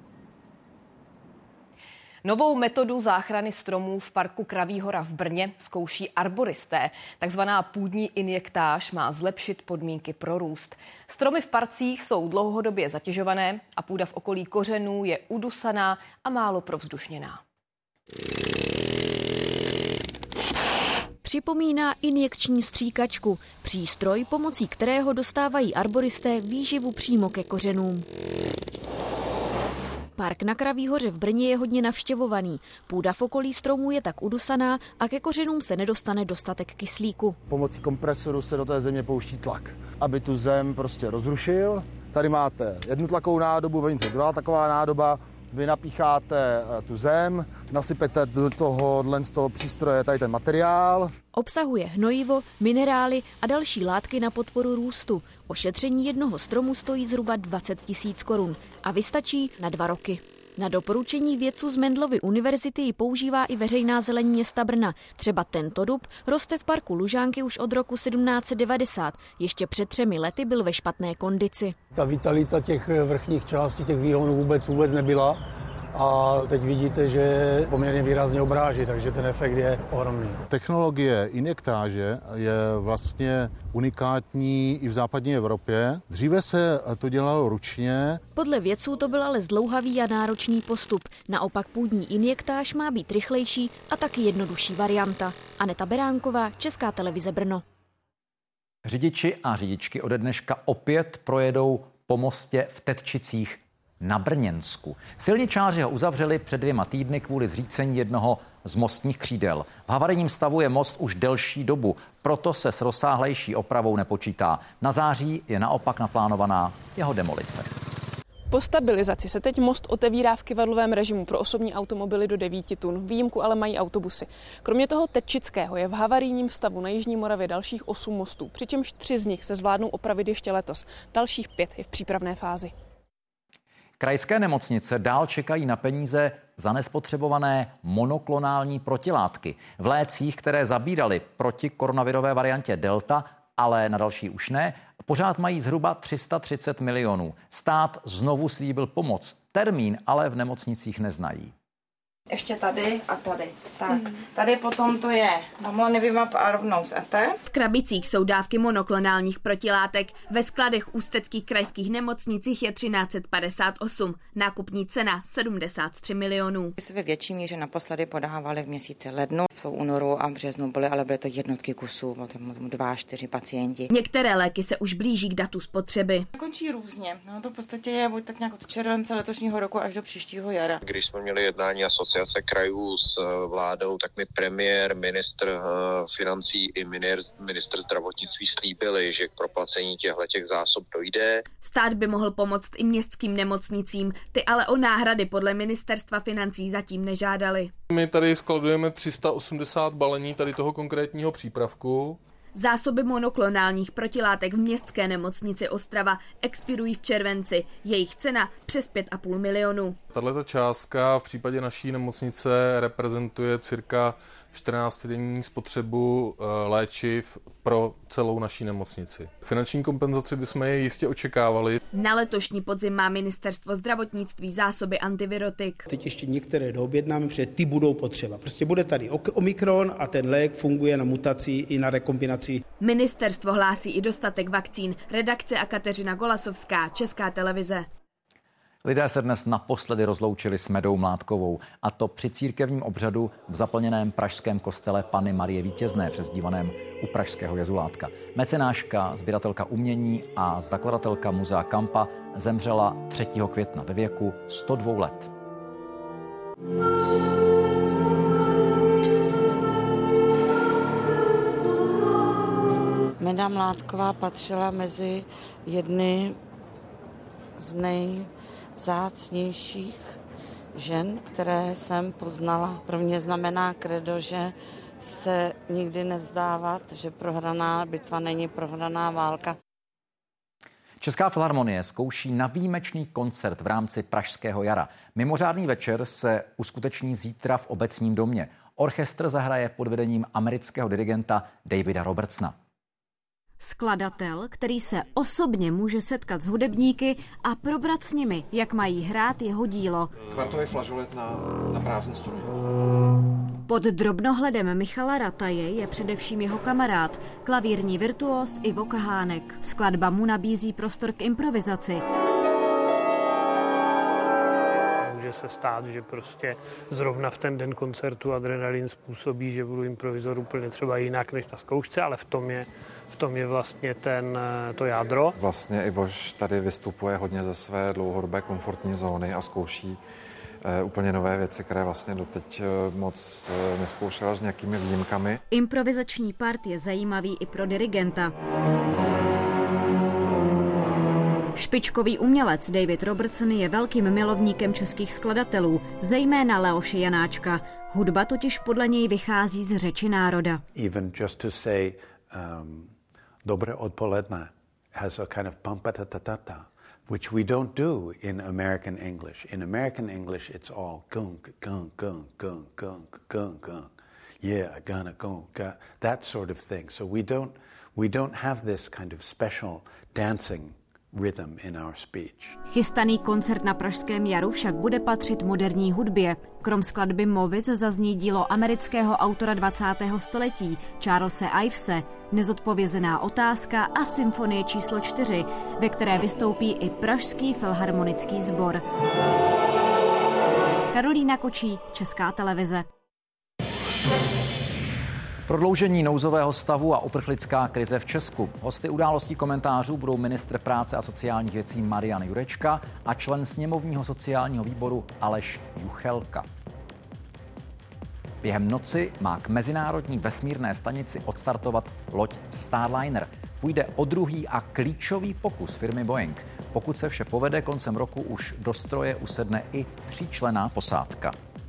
Novou metodu záchrany stromů v parku Kraví hora v Brně zkouší arboristé. Takzvaná půdní injektáž má zlepšit podmínky pro růst. Stromy v parcích jsou dlouhodobě zatěžované a půda v okolí kořenů je udusaná a málo provzdušněná. Připomíná injekční stříkačku, přístroj, pomocí kterého dostávají arboristé výživu přímo ke kořenům. Park na Kraví hoře v Brně je hodně navštěvovaný. Půda v okolí stromů je tak udusaná a ke kořenům se nedostane dostatek kyslíku. Pomocí kompresoru se do té země pouští tlak, aby tu zem prostě rozrušil. Tady máte jednu tlakovou nádobu, vevnitř druhá taková nádoba. Vy napícháte tu zem, nasypete do z toho přístroje tady ten materiál. Obsahuje hnojivo, minerály a další látky na podporu růstu. Ošetření jednoho stromu stojí zhruba 20 000 korun a vystačí na 2 roky. Na doporučení vědců z Mendelovy univerzity ji používá i veřejná zeleň města Brna. Třeba tento dub roste v parku Lužánky už od roku 1790. Ještě před 3 lety byl ve špatné kondici. Ta vitalita těch vrchních částí, těch výhonů vůbec nebyla. A teď vidíte, že poměrně výrazně obráží, takže ten efekt je ohromný. Technologie injektáže je vlastně unikátní i v západní Evropě. Dříve se to dělalo ručně. Podle vědců to byl ale zdlouhavý a náročný postup. Naopak půdní injektáž má být rychlejší a taky jednodušší varianta. Aneta Beránková, Česká televize Brno. Řidiči a řidičky ode dneška opět projedou po mostě v Tetčicích na Brněnsku. Silničáři ho uzavřeli před 2 týdny kvůli zřícení jednoho z mostních křídel. V havarijním stavu je most už delší dobu, proto se s rozsáhlejší opravou nepočítá. Na září je naopak naplánovaná jeho demolice. Po stabilizaci se teď most otevírá v kyvadlovém režimu pro osobní automobily do 9 tun. Výjimku ale mají autobusy. Kromě toho Tetčického je v havarijním stavu na jižní Moravě dalších 8 mostů, přičemž 3 z nich se zvládnou opravit ještě letos. Dalších 5 je v přípravné fázi. Krajské nemocnice dál čekají na peníze za nespotřebované monoklonální protilátky. V lécích, které zabíraly proti koronavirové variantě Delta, ale na další už ne, pořád mají zhruba 330 milionů. Stát znovu slíbil pomoc. Termín ale v nemocnicích neznají. Ještě tady a tady. Tak, tady potom to je Bamlanivimab a rovnou s ET. V krabicích jsou dávky monoklonálních protilátek. Ve skladech ústeckých krajských nemocnicích je 1358. Nákupní cena 73 milionů. Se ve větší míře naposledy podávali v měsíci lednu. v únoru a březnu ale byly to jednotky kusů, potom 2-4 pacienti. Některé léky se už blíží k datu spotřeby. Končí různě. No to v podstatě je buď tak nějak od července letošního roku až do příštího jara. Když jsme měli jednání asociace krajů s vládou, tak mi premiér, ministr financí i ministr zdravotnictví slíbili, že k proplacení těch zásob dojde. Stát by mohl pomoct i městským nemocnicím, ty ale o náhrady podle ministerstva financí zatím nežádali. My tady skladujeme 380 balení tady toho konkrétního přípravku. Zásoby monoklonálních protilátek v městské nemocnici Ostrava expirují v červenci. Jejich cena přes 5,5 milionu. Tato částka v případě naší nemocnice reprezentuje cirka 14denní spotřebu léčiv pro celou naší nemocnici. Finanční kompenzaci bychom je jistě očekávali. Na letošní podzim má ministerstvo zdravotnictví zásoby antivirotik. Teď ještě některé doobjednáme, protože ty budou potřeba. Prostě bude tady Omikron a ten lék funguje na mutaci i na rekombinaci. Ministerstvo hlásí i dostatek vakcín. Redakce a Kateřina Golasovská, Česká televize. Lidé se dnes naposledy rozloučili s Medou Mládkovou, a to při církevním obřadu v zaplněném pražském kostele Panny Marie Vítězné, přezdívaném u pražského jezulátka. Mecenáška, sběratelka umění a zakladatelka muzea Kampa zemřela 3. května ve věku 102 let. Meda Mládková patřila mezi jedny z nejvzácnějších žen, které jsem poznala. Pro mě znamená kredo, že se nikdy nevzdávat, že prohraná bitva není prohraná válka. Česká filharmonie zkouší na výjimečný koncert v rámci Pražského jara. Mimořádný večer se uskuteční zítra v Obecním domě. Orchestr zahraje pod vedením amerického dirigenta Davida Robertsona. Skladatel, který se osobně může setkat s hudebníky a probrat s nimi, jak mají hrát jeho dílo. Kvartový flažolet na prázdné struny. Pod drobnohledem Michala Rataje je především jeho kamarád, klavírní virtuóz Ivo Kahánek. Skladba mu nabízí prostor k improvizaci. Může se stát, že prostě zrovna v ten den koncertu adrenalin způsobí, že budu improvizovat úplně třeba jinak než na zkoušce, ale v tom je vlastně to jádro. Vlastně Ivoš tady vystupuje hodně ze své dlouhodobé komfortní zóny a zkouší úplně nové věci, které vlastně doteď moc nezkoušela s nějakými výjimkami. Improvizační part je zajímavý i pro dirigenta. Špičkový umělec David Robertson je velkým milovníkem českých skladatelů, zejména Leoše Janáčka. Hudba totiž podle něj vychází z řeči národa. Even just to say dobré odpoledne has a kind of pam-pa-ta-ta-ta, which we don't do in American English. In American English it's all gunk, gunk, gunk, gunk, gunk, gunk, gunk. Yeah, gonna go, that sort of thing. So we don't have this kind of special dancing rhythm in our speech. Chystaný koncert na Pražském jaru však bude patřit moderní hudbě. Krom skladby Movic zazní dílo amerického autora 20. století Charlese Ivese, Nezodpovězená otázka a symfonie číslo 4, ve které vystoupí i Pražský filharmonický sbor. Karolína Kočí, Česká televize. Prodloužení nouzového stavu a uprchlická krize v Česku. Hosty událostí komentářů budou ministr práce a sociálních věcí Marian Jurečka a člen sněmovního sociálního výboru Aleš Juchelka. Během noci má k mezinárodní vesmírné stanici odstartovat loď Starliner. Půjde o druhý a klíčový pokus firmy Boeing. Pokud se vše povede, koncem roku už do stroje usedne i 3členná posádka.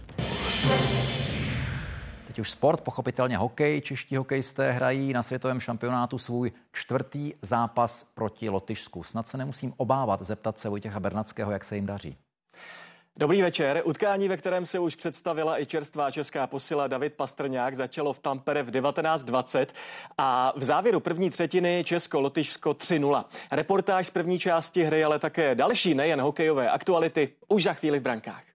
Teď už sport, pochopitelně hokej. Čeští hokejisté hrají na světovém šampionátu svůj 4. zápas proti Lotyšsku. Snad se nemusím obávat zeptat se Vojtěcha Bernackého, jak se jim daří. Dobrý večer. Utkání, ve kterém se už představila i čerstvá česká posila David Pastrňák, začalo v Tampere v 19:20 a v závěru první třetiny Česko-Lotyšsko 3:0. Reportáž z první části hry, ale také další nejen hokejové aktuality už za chvíli v brankách.